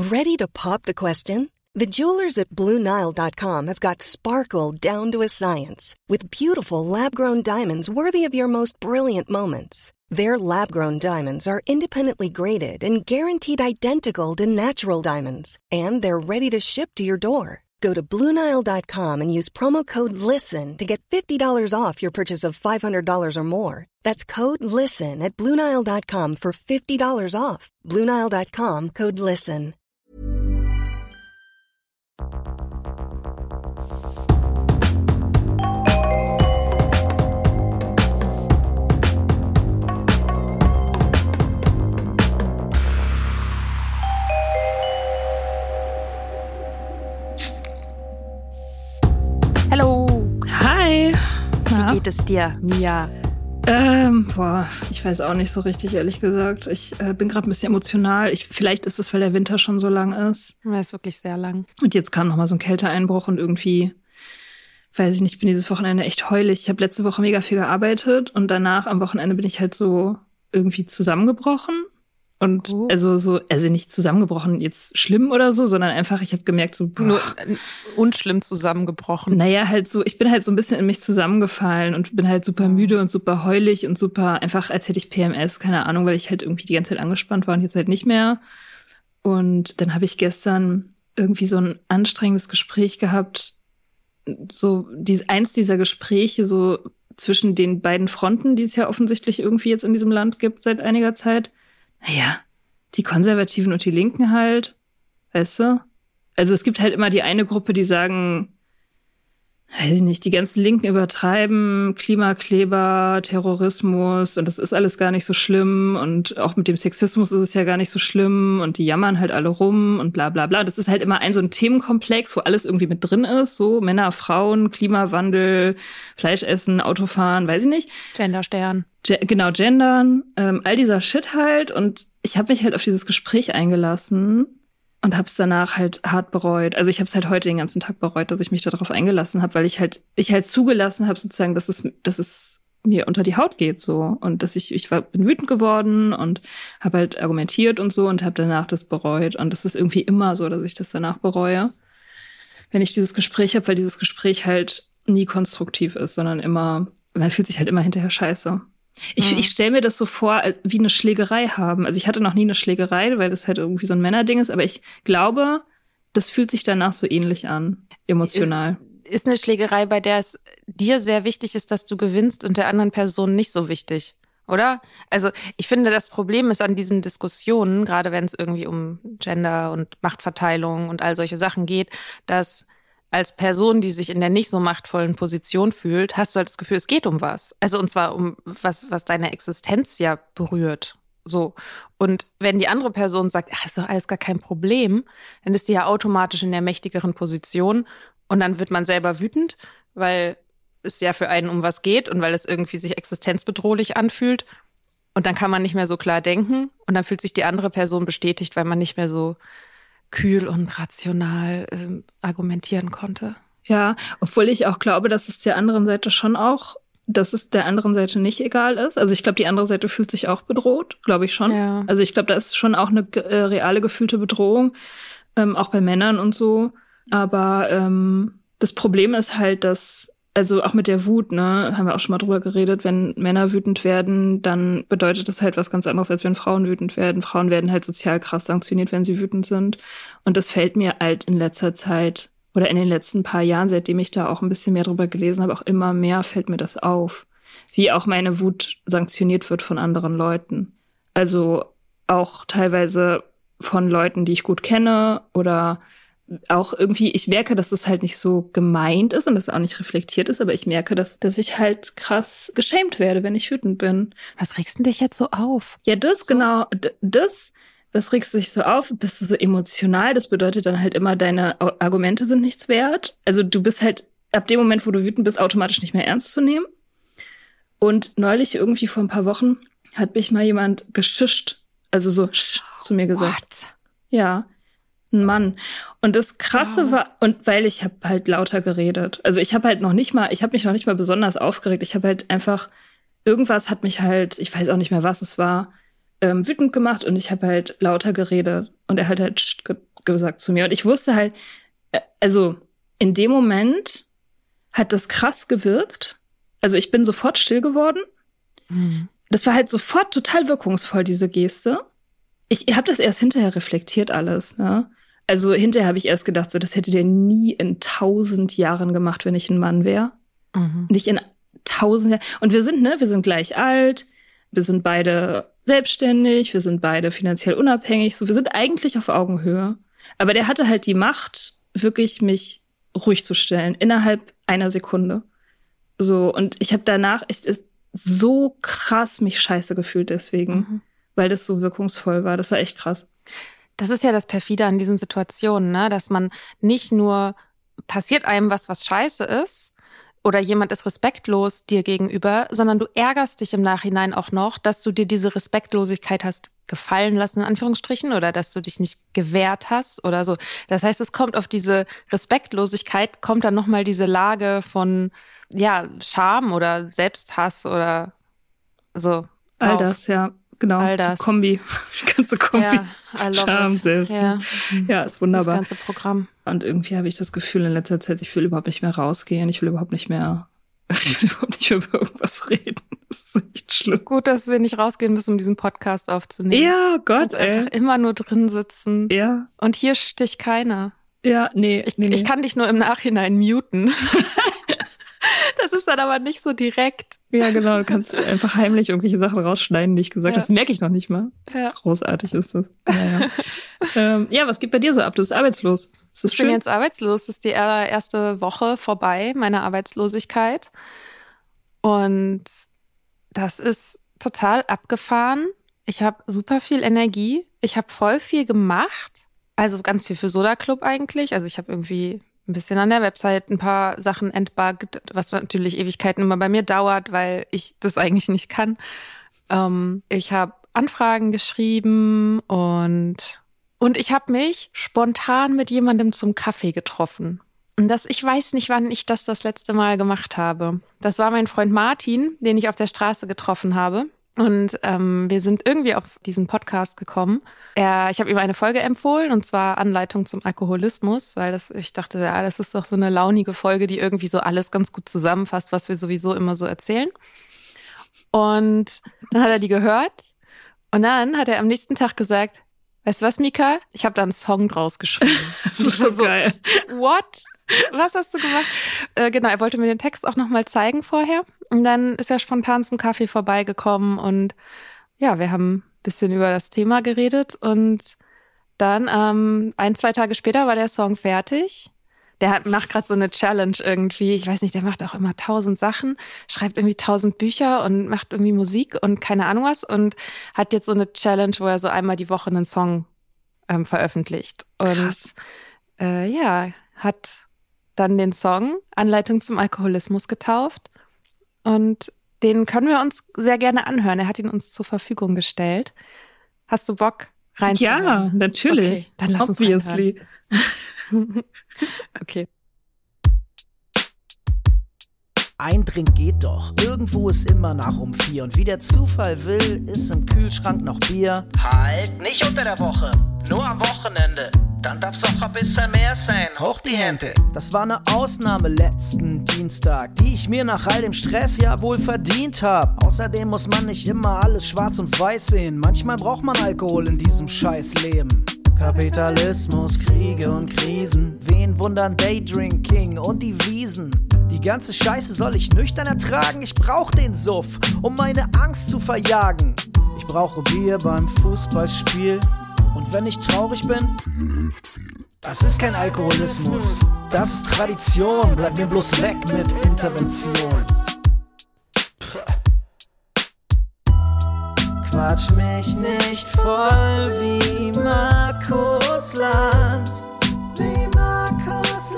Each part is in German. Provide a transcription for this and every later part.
Ready to pop the question? The jewelers at BlueNile.com have got sparkle down to a science with beautiful lab-grown diamonds worthy of your most brilliant moments. Their lab-grown diamonds are independently graded and guaranteed identical to natural diamonds, and they're ready to ship to your door. Go to BlueNile.com and use promo code LISTEN to get $50 off your purchase of $500 or more. That's code LISTEN at BlueNile.com for $50 off. BlueNile.com, code LISTEN. Hallo. Hi. Wie geht es dir, Mia? Ich weiß auch nicht so richtig, ehrlich gesagt. Ich bin gerade ein bisschen emotional. Vielleicht ist es, weil der Winter schon so lang ist. Er ist wirklich sehr lang. Und jetzt kam noch mal so ein Kälteeinbruch und irgendwie, weiß ich nicht, ich bin dieses Wochenende echt heulig. Ich habe letzte Woche mega viel gearbeitet und danach am Wochenende bin ich halt so irgendwie zusammengebrochen. Und also nicht zusammengebrochen, jetzt schlimm oder so, sondern einfach, ich habe gemerkt, so nur unschlimm zusammengebrochen. Naja, halt so, ich bin halt so ein bisschen in mich zusammengefallen und bin halt super müde und super heulig und super einfach, als hätte ich PMS, keine Ahnung, weil ich halt irgendwie die ganze Zeit angespannt war und jetzt halt nicht mehr. Und dann habe ich gestern irgendwie so ein anstrengendes Gespräch gehabt, so eins dieser Gespräche so zwischen den beiden Fronten, die es ja offensichtlich irgendwie jetzt in diesem Land gibt seit einiger Zeit. Naja, die Konservativen und die Linken halt, weißt du? Also es gibt halt immer die eine Gruppe, die sagen, weiß ich nicht, die ganzen Linken übertreiben, Klimakleber, Terrorismus und das ist alles gar nicht so schlimm und auch mit dem Sexismus ist es ja gar nicht so schlimm und die jammern halt alle rum und bla bla bla. Das ist halt immer so ein Themenkomplex, wo alles irgendwie mit drin ist, so Männer, Frauen, Klimawandel, Fleisch essen, Autofahren, weiß ich nicht. Genderstern. Genau, gendern, all dieser Shit halt. Und ich habe mich halt auf dieses Gespräch eingelassen und habe es danach halt hart bereut. Also ich habe es halt heute den ganzen Tag bereut, dass ich mich darauf eingelassen habe, weil ich halt zugelassen habe sozusagen, dass es mir unter die Haut geht so und dass bin wütend geworden und habe halt argumentiert und so und habe danach das bereut. Und das ist irgendwie immer so, dass ich das danach bereue, wenn ich dieses Gespräch habe, weil dieses Gespräch halt nie konstruktiv ist, sondern immer, man fühlt sich halt immer hinterher scheiße. Ich stelle mir das so vor, wie eine Schlägerei haben. Also ich hatte noch nie eine Schlägerei, weil das halt irgendwie so ein Männerding ist. Aber ich glaube, das fühlt sich danach so ähnlich an, emotional. Ist eine Schlägerei, bei der es dir sehr wichtig ist, dass du gewinnst und der anderen Person nicht so wichtig, oder? Also ich finde, das Problem ist an diesen Diskussionen, gerade wenn es irgendwie um Gender und Machtverteilung und all solche Sachen geht, dass als Person, die sich in der nicht so machtvollen Position fühlt, hast du halt das Gefühl, es geht um was. Also und zwar um was deine Existenz ja berührt. So. Und wenn die andere Person sagt, ist doch alles gar kein Problem, dann ist die ja automatisch in der mächtigeren Position und dann wird man selber wütend, weil es ja für einen um was geht und weil es irgendwie sich existenzbedrohlich anfühlt. Und dann kann man nicht mehr so klar denken und dann fühlt sich die andere Person bestätigt, weil man nicht mehr so kühl und rational argumentieren konnte. Ja, obwohl ich auch glaube, dass es der anderen Seite dass es der anderen Seite nicht egal ist. Also ich glaube, die andere Seite fühlt sich auch bedroht, glaube ich schon. Ja. Also ich glaube, da ist schon auch eine reale gefühlte Bedrohung, auch bei Männern und so. Aber das Problem ist halt, dass also auch mit der Wut, ne, haben wir auch schon mal drüber geredet, wenn Männer wütend werden, dann bedeutet das halt was ganz anderes, als wenn Frauen wütend werden. Frauen werden halt sozial krass sanktioniert, wenn sie wütend sind. Und das fällt mir halt in letzter Zeit oder in den letzten paar Jahren, seitdem ich da auch ein bisschen mehr drüber gelesen habe, auch immer mehr fällt mir das auf. Wie auch meine Wut sanktioniert wird von anderen Leuten. Also auch teilweise von Leuten, die ich gut kenne oder auch irgendwie, ich merke, dass das halt nicht so gemeint ist und das auch nicht reflektiert ist, aber ich merke, dass ich halt krass geschämt werde, wenn ich wütend bin. Was regst denn dich jetzt so auf? Ja, das so? Genau, das regst dich so auf, bist du so emotional, das bedeutet dann halt immer, deine Argumente sind nichts wert. Also du bist halt ab dem Moment, wo du wütend bist, automatisch nicht mehr ernst zu nehmen. Und neulich irgendwie vor ein paar Wochen hat mich mal jemand geschischt, also so zu mir gesagt. What? Ja. Ein Mann. Und das Krasse war, und weil ich habe halt lauter geredet. Also ich habe mich noch nicht mal besonders aufgeregt. Ich habe halt einfach, irgendwas hat mich halt, ich weiß auch nicht mehr, was es war, wütend gemacht und ich habe halt lauter geredet. Und er hat halt gesagt zu mir. Und ich wusste halt, also in dem Moment hat das krass gewirkt. Also ich bin sofort still geworden. Das war halt sofort total wirkungsvoll, diese Geste. Ich habe das erst hinterher reflektiert alles, ne? Also hinterher habe ich erst gedacht, so das hätte der nie in 1000 Jahren gemacht, wenn ich ein Mann wäre. Nicht in 1000 Jahren. Und wir sind gleich alt, wir sind beide selbstständig, wir sind beide finanziell unabhängig, so wir sind eigentlich auf Augenhöhe. Aber der hatte halt die Macht, wirklich mich ruhig zu stellen, innerhalb einer Sekunde. So, und ich habe danach so krass mich scheiße gefühlt deswegen, weil das so wirkungsvoll war. Das war echt krass. Das ist ja das Perfide an diesen Situationen, ne? Dass man nicht nur passiert einem was scheiße ist oder jemand ist respektlos dir gegenüber, sondern du ärgerst dich im Nachhinein auch noch, dass du dir diese Respektlosigkeit hast gefallen lassen, in Anführungsstrichen, oder dass du dich nicht gewehrt hast oder so. Das heißt, es kommt auf diese Respektlosigkeit, kommt dann nochmal diese Lage von, ja, Scham oder Selbsthass oder so. All das, ja. Genau, all das. Die Kombi, die ganze Kombi. Ja, Scham, selbst. Ja, ist wunderbar. Das ganze Programm. Und irgendwie habe ich das Gefühl in letzter Zeit, ich will überhaupt nicht mehr rausgehen, ich will überhaupt nicht mehr über irgendwas reden. Das ist echt schlimm. Gut, dass wir nicht rausgehen müssen, um diesen Podcast aufzunehmen. Ja, Gott, ey. Einfach immer nur drin sitzen. Ja. Und hier sticht keiner. Ja, nee. Ich kann dich nur im Nachhinein muten. Das ist dann aber nicht so direkt. Ja, genau. Du kannst einfach heimlich irgendwelche Sachen rausschneiden, die ich gesagt habe. Das merke ich noch nicht mal. Ja. Großartig ist das. Ja, was geht bei dir so ab? Du bist arbeitslos. Ist das schön? Ich bin jetzt arbeitslos. Das ist die erste Woche vorbei, meiner Arbeitslosigkeit. Und das ist total abgefahren. Ich habe super viel Energie. Ich habe voll viel gemacht. Also ganz viel für Soda Club eigentlich. Also ich habe irgendwie ein bisschen an der Website ein paar Sachen entbuggt, was natürlich Ewigkeiten immer bei mir dauert, weil ich das eigentlich nicht kann. Ich habe Anfragen geschrieben und ich habe mich spontan mit jemandem zum Kaffee getroffen. Und ich weiß nicht, wann ich das letzte Mal gemacht habe. Das war mein Freund Martin, den ich auf der Straße getroffen habe. Und wir sind irgendwie auf diesen Podcast gekommen. Ich habe ihm eine Folge empfohlen, und zwar Anleitung zum Alkoholismus, weil ich dachte, ja, das ist doch so eine launige Folge, die irgendwie so alles ganz gut zusammenfasst, was wir sowieso immer so erzählen. Und dann hat er die gehört und dann hat er am nächsten Tag gesagt, weißt du was, Mika? Ich habe da einen Song draus geschrieben. Das war so geil. What? Was hast du gemacht? Genau, er wollte mir den Text auch nochmal zeigen vorher. Und dann ist er spontan zum Kaffee vorbeigekommen und ja, wir haben ein bisschen über das Thema geredet und dann 1-2 Tage später war der Song fertig. Der macht gerade so eine Challenge irgendwie. Ich weiß nicht, der macht auch immer 1000 Sachen, schreibt irgendwie 1000 Bücher und macht irgendwie Musik und keine Ahnung was und hat jetzt so eine Challenge, wo er so einmal die Woche einen Song veröffentlicht. Und krass. Hat dann den Song Anleitung zum Alkoholismus getauft. Und den können wir uns sehr gerne anhören. Er hat ihn uns zur Verfügung gestellt. Hast du Bock reinzuhören? Ja, natürlich. Okay, dann lass uns obviously. Okay. Ein Drink geht doch, irgendwo ist immer nach um 4 und wie der Zufall will, ist im Kühlschrank noch Bier. Halt, nicht unter der Woche, nur am Wochenende, dann darf's auch ein bisschen mehr sein. Hoch die Hände. Das war eine Ausnahme letzten Dienstag, die ich mir nach all dem Stress ja wohl verdient hab. Außerdem muss man nicht immer alles schwarz und weiß sehen, manchmal braucht man Alkohol in diesem Scheißleben. Kapitalismus, Kriege und Krisen, wen wundern Daydrinking und die Wiesen? Die ganze Scheiße soll ich nüchtern ertragen, ich brauch den Suff, um meine Angst zu verjagen. Ich brauche Bier beim Fußballspiel und wenn ich traurig bin, das ist kein Alkoholismus, das ist Tradition, bleib mir bloß weg mit Intervention. Quatsch mich nicht voll wie Markus Lanz. Wie Markus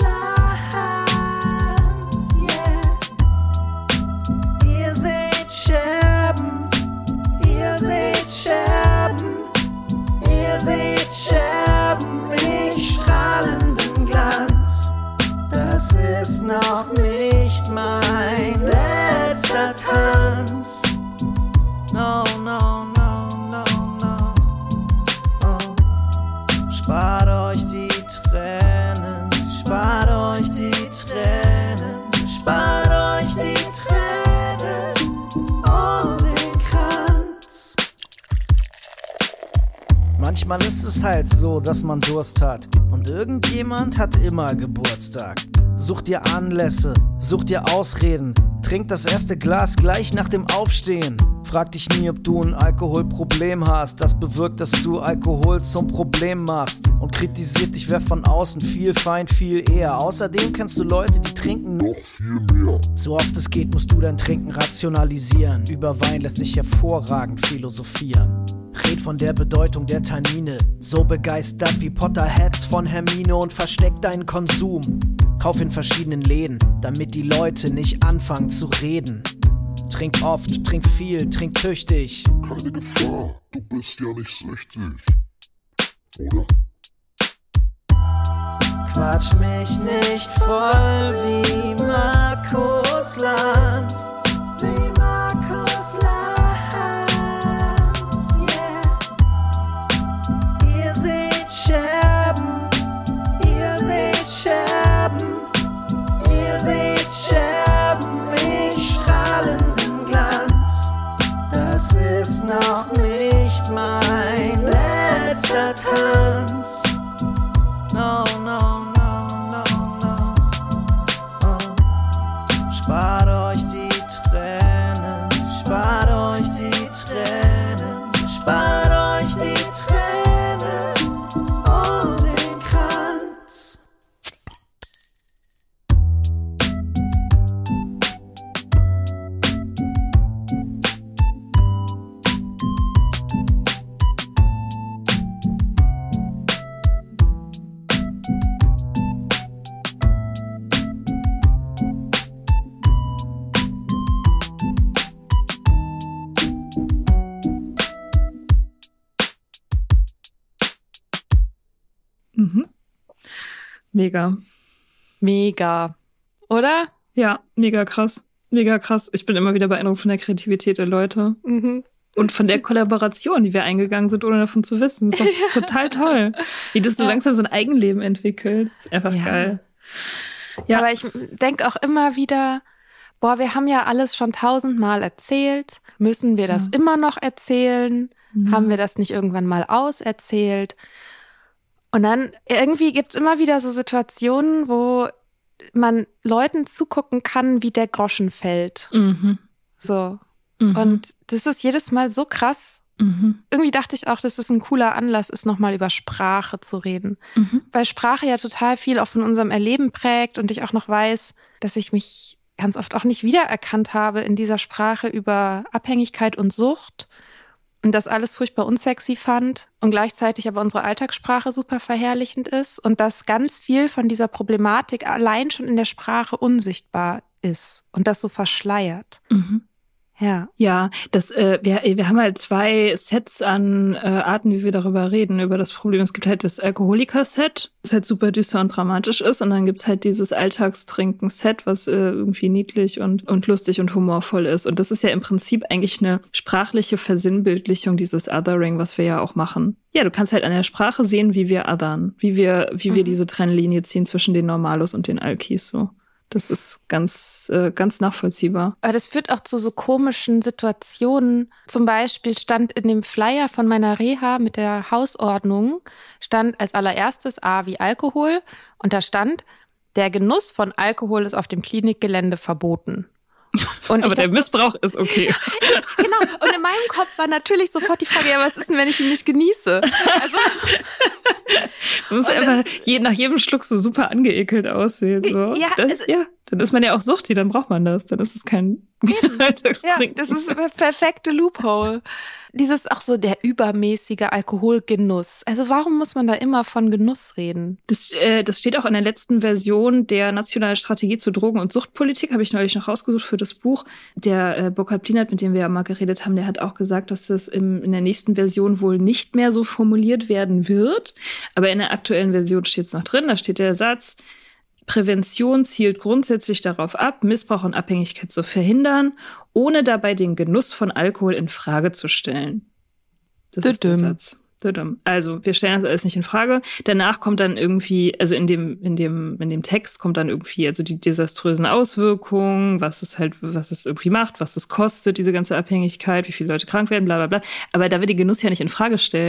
Lanz, yeah. Ihr seht Scherben, ihr seht Scherben, ihr seht Scherben, ich strahlenden Glanz. Das ist noch nicht mein letzter Tanz. No, no, no, no, no. Oh. Spart euch die Manchmal ist es halt so, dass man Durst hat. Und irgendjemand hat immer Geburtstag. Such dir Anlässe, such dir Ausreden. Trink das erste Glas gleich nach dem Aufstehen. Frag dich nie, ob du ein Alkoholproblem hast. Das bewirkt, dass du Alkohol zum Problem machst. Und kritisiert dich wer von außen viel Feind, viel eher. Außerdem kennst du Leute, die trinken noch viel mehr. So oft es geht, musst du dein Trinken rationalisieren. Über Wein lässt sich hervorragend philosophieren. Red von der Bedeutung der Tannine. So begeistert wie Potterheads von Hermine. Und versteck deinen Konsum. Kauf in verschiedenen Läden, damit die Leute nicht anfangen zu reden. Trink oft, trink viel, trink tüchtig. Keine Gefahr, du bist ja nicht süchtig, oder? Quatsch mich nicht voll wie Markus Lanz. Wie Markus Lanz, yeah. Ihr seht Scherben, ihr seht Scherben, ihr seht Scherben, ich strahlenden Glanz. Das ist noch nicht mein letzter Tanz. No, no, no, no, no. Oh. Spart euch die Tränen, spart euch die Tränen, spart euch die Tränen und den Kranz. Mhm. Mega. Mega. Oder? Ja, mega krass. Mega krass. Ich bin immer wieder beeindruckt von der Kreativität der Leute. Mhm. Und von der Kollaboration, die wir eingegangen sind, ohne davon zu wissen. Das ist doch total toll. Wie das so langsam so ein Eigenleben entwickelt. Ist einfach geil. Ja. Aber ich denke auch immer wieder, boah, wir haben ja alles schon 1000-mal erzählt. Müssen wir das immer noch erzählen? Haben wir das nicht irgendwann mal auserzählt? Und dann irgendwie gibt's immer wieder so Situationen, wo man Leuten zugucken kann, wie der Groschen fällt. Mhm. So. Mhm. Und das ist jedes Mal so krass. Mhm. Irgendwie dachte ich auch, dass es ein cooler Anlass ist, nochmal über Sprache zu reden. Mhm. Weil Sprache ja total viel auch von unserem Erleben prägt und ich auch noch weiß, dass ich mich ganz oft auch nicht wiedererkannt habe in dieser Sprache über Abhängigkeit und Sucht. Und das alles furchtbar unsexy fand und gleichzeitig aber unsere Alltagssprache super verherrlichend ist und dass ganz viel von dieser Problematik allein schon in der Sprache unsichtbar ist und das so verschleiert. Mhm. Ja. Ja, wir haben halt 2 Sets an Arten, wie wir darüber reden, über das Problem. Es gibt halt das Alkoholiker-Set, das halt super düster und dramatisch ist. Und dann gibt's halt dieses Alltagstrinken-Set, was irgendwie niedlich und lustig und humorvoll ist. Und das ist ja im Prinzip eigentlich eine sprachliche Versinnbildlichung dieses Othering, was wir ja auch machen. Ja, du kannst halt an der Sprache sehen, wie wir othern, wie wir diese Trennlinie ziehen zwischen den Normalos und den Alkis, so. Das ist ganz nachvollziehbar. Aber das führt auch zu so komischen Situationen. Zum Beispiel stand in dem Flyer von meiner Reha mit der Hausordnung, stand als allererstes A wie Alkohol und da stand, der Genuss von Alkohol ist auf dem Klinikgelände verboten. Und aber der Missbrauch ist okay. Genau. Und in meinem Kopf war natürlich sofort die Frage, ja, was ist denn, wenn ich ihn nicht genieße? Also, du musst einfach nach jedem Schluck so super angeekelt aussehen. So. Ja, dann ist man ja auch süchtig, dann braucht man das. Dann ist es kein Alltagstrinken. Ja, das ist eine perfekte Loophole. Dieses auch so der übermäßige Alkoholgenuss. Also warum muss man da immer von Genuss reden? Das steht auch in der letzten Version der Nationalen Strategie zur Drogen- und Suchtpolitik, habe ich neulich noch rausgesucht für das Buch. Der Burkhard Plinert, mit dem wir ja mal geredet haben, der hat auch gesagt, dass das in der nächsten Version wohl nicht mehr so formuliert werden wird. Aber in der aktuellen Version steht es noch drin. Da steht der Satz: Prävention zielt grundsätzlich darauf ab, Missbrauch und Abhängigkeit zu verhindern, ohne dabei den Genuss von Alkohol in Frage zu stellen. Das ist der Satz. Also, wir stellen das alles nicht in Frage. Danach kommt dann irgendwie, also in dem Text kommt dann irgendwie, also die desaströsen Auswirkungen, was es irgendwie macht, was es kostet, diese ganze Abhängigkeit, wie viele Leute krank werden, bla, bla, bla. Aber da wir den Genuss ja nicht in Frage stellen,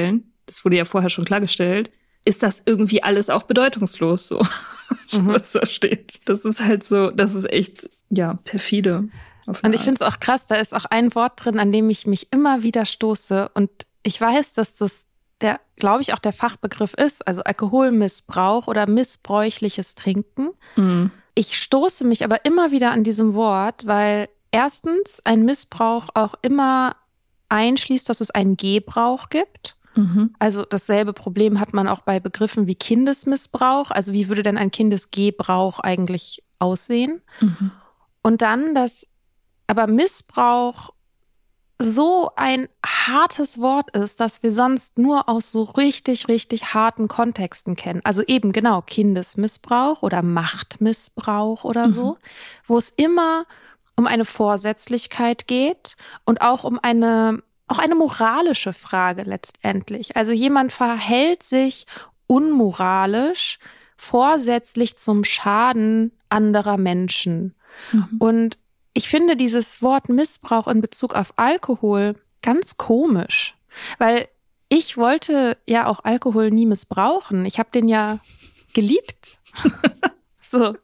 das wurde ja vorher schon klargestellt, ist das irgendwie alles auch bedeutungslos, so, was da steht. Das ist halt so, das ist echt, ja, perfide. Und ich finde es auch krass, da ist auch ein Wort drin, an dem ich mich immer wieder stoße. Und ich weiß, dass das glaube ich, auch der Fachbegriff ist, also Alkoholmissbrauch oder missbräuchliches Trinken. Mhm. Ich stoße mich aber immer wieder an diesem Wort, weil erstens ein Missbrauch auch immer einschließt, dass es einen Gebrauch gibt. Mhm. Also dasselbe Problem hat man auch bei Begriffen wie Kindesmissbrauch. Also wie würde denn ein Kindesgebrauch eigentlich aussehen? Mhm. Und dann, dass aber Missbrauch so ein hartes Wort ist, dass wir sonst nur aus so richtig, richtig harten Kontexten kennen. Also eben genau Kindesmissbrauch oder Machtmissbrauch oder so, wo es immer um eine Vorsätzlichkeit geht und auch um eine moralische Frage letztendlich. Also jemand verhält sich unmoralisch, vorsätzlich zum Schaden anderer Menschen. Mhm. Und ich finde dieses Wort Missbrauch in Bezug auf Alkohol ganz komisch, weil ich wollte ja auch Alkohol nie missbrauchen. Ich habe den ja geliebt. So.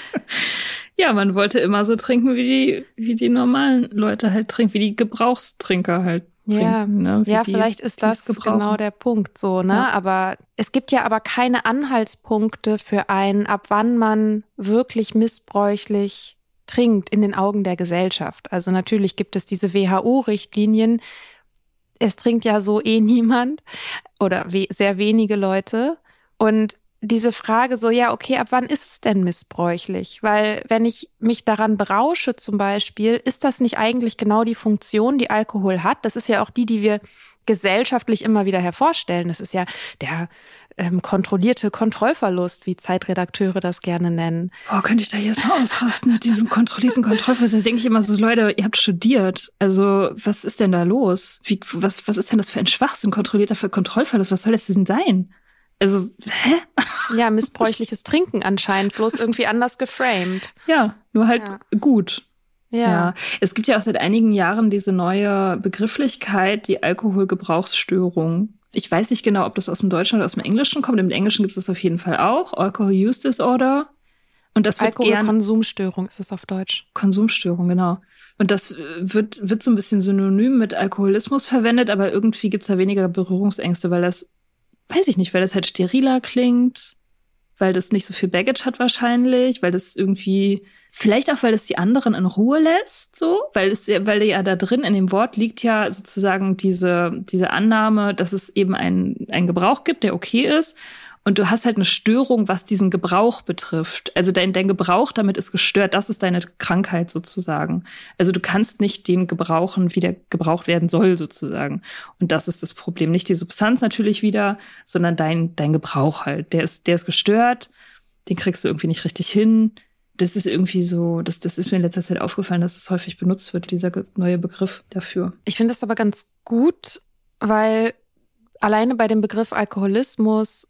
Ja, man wollte immer so trinken, wie die normalen Leute halt trinken, wie die Gebrauchstrinker halt trinken. Ja, ne? ja, vielleicht ist das genau der Punkt so, ne? Ja. Aber es gibt ja aber keine Anhaltspunkte für ab wann man wirklich missbräuchlich trinkt in den Augen der Gesellschaft. Also natürlich gibt es diese WHO-Richtlinien. Es trinkt ja so niemand oder sehr wenige Leute. Und diese Frage so, ja, okay, ab wann ist es denn missbräuchlich? Weil wenn ich mich daran berausche zum Beispiel, ist das nicht eigentlich genau die Funktion, die Alkohol hat? Das ist ja auch die wir gesellschaftlich immer wieder hervorstellen. Das ist ja der kontrollierte Kontrollverlust, wie Zeitredakteure das gerne nennen. Boah, könnte ich da jetzt mal ausrasten mit diesem kontrollierten Kontrollverlust? Da denke ich immer so, Leute, ihr habt studiert. Also was ist denn da los? Was ist denn das für ein Schwachsinn, kontrollierter Kontrollverlust? Was soll das denn sein? Also, hä? Ja, missbräuchliches Trinken anscheinend, bloß irgendwie anders geframed. Ja, nur halt gut. Ja. Es gibt ja auch seit einigen Jahren diese neue Begrifflichkeit, die Alkoholgebrauchsstörung. Ich weiß nicht genau, ob das aus dem Deutschen oder aus dem Englischen kommt. Im Englischen gibt es das auf jeden Fall auch. Alcohol Use Disorder. Und das wird Alkoholkonsumstörung ist es auf Deutsch. Konsumstörung, genau. Und das wird so ein bisschen synonym mit Alkoholismus verwendet, aber irgendwie gibt es da weniger Berührungsängste, weil das, weiß ich nicht, weil das halt steriler klingt, weil das nicht so viel Baggage hat wahrscheinlich, weil das irgendwie, vielleicht auch, weil es die anderen in Ruhe lässt, so, weil ja da drin in dem Wort liegt ja sozusagen diese Annahme, dass es eben einen Gebrauch gibt, der okay ist. Und du hast halt eine Störung, was diesen Gebrauch betrifft. Also dein Gebrauch damit ist gestört. Das ist deine Krankheit sozusagen. Also du kannst nicht den gebrauchen, wie der gebraucht werden soll sozusagen. Und das ist das Problem. Nicht die Substanz natürlich wieder, sondern dein Gebrauch halt. Der ist gestört. Den kriegst du irgendwie nicht richtig hin. Das ist irgendwie so, das ist mir in letzter Zeit aufgefallen, dass es häufig benutzt wird, dieser neue Begriff dafür. Ich finde das aber ganz gut, weil alleine bei dem Begriff Alkoholismus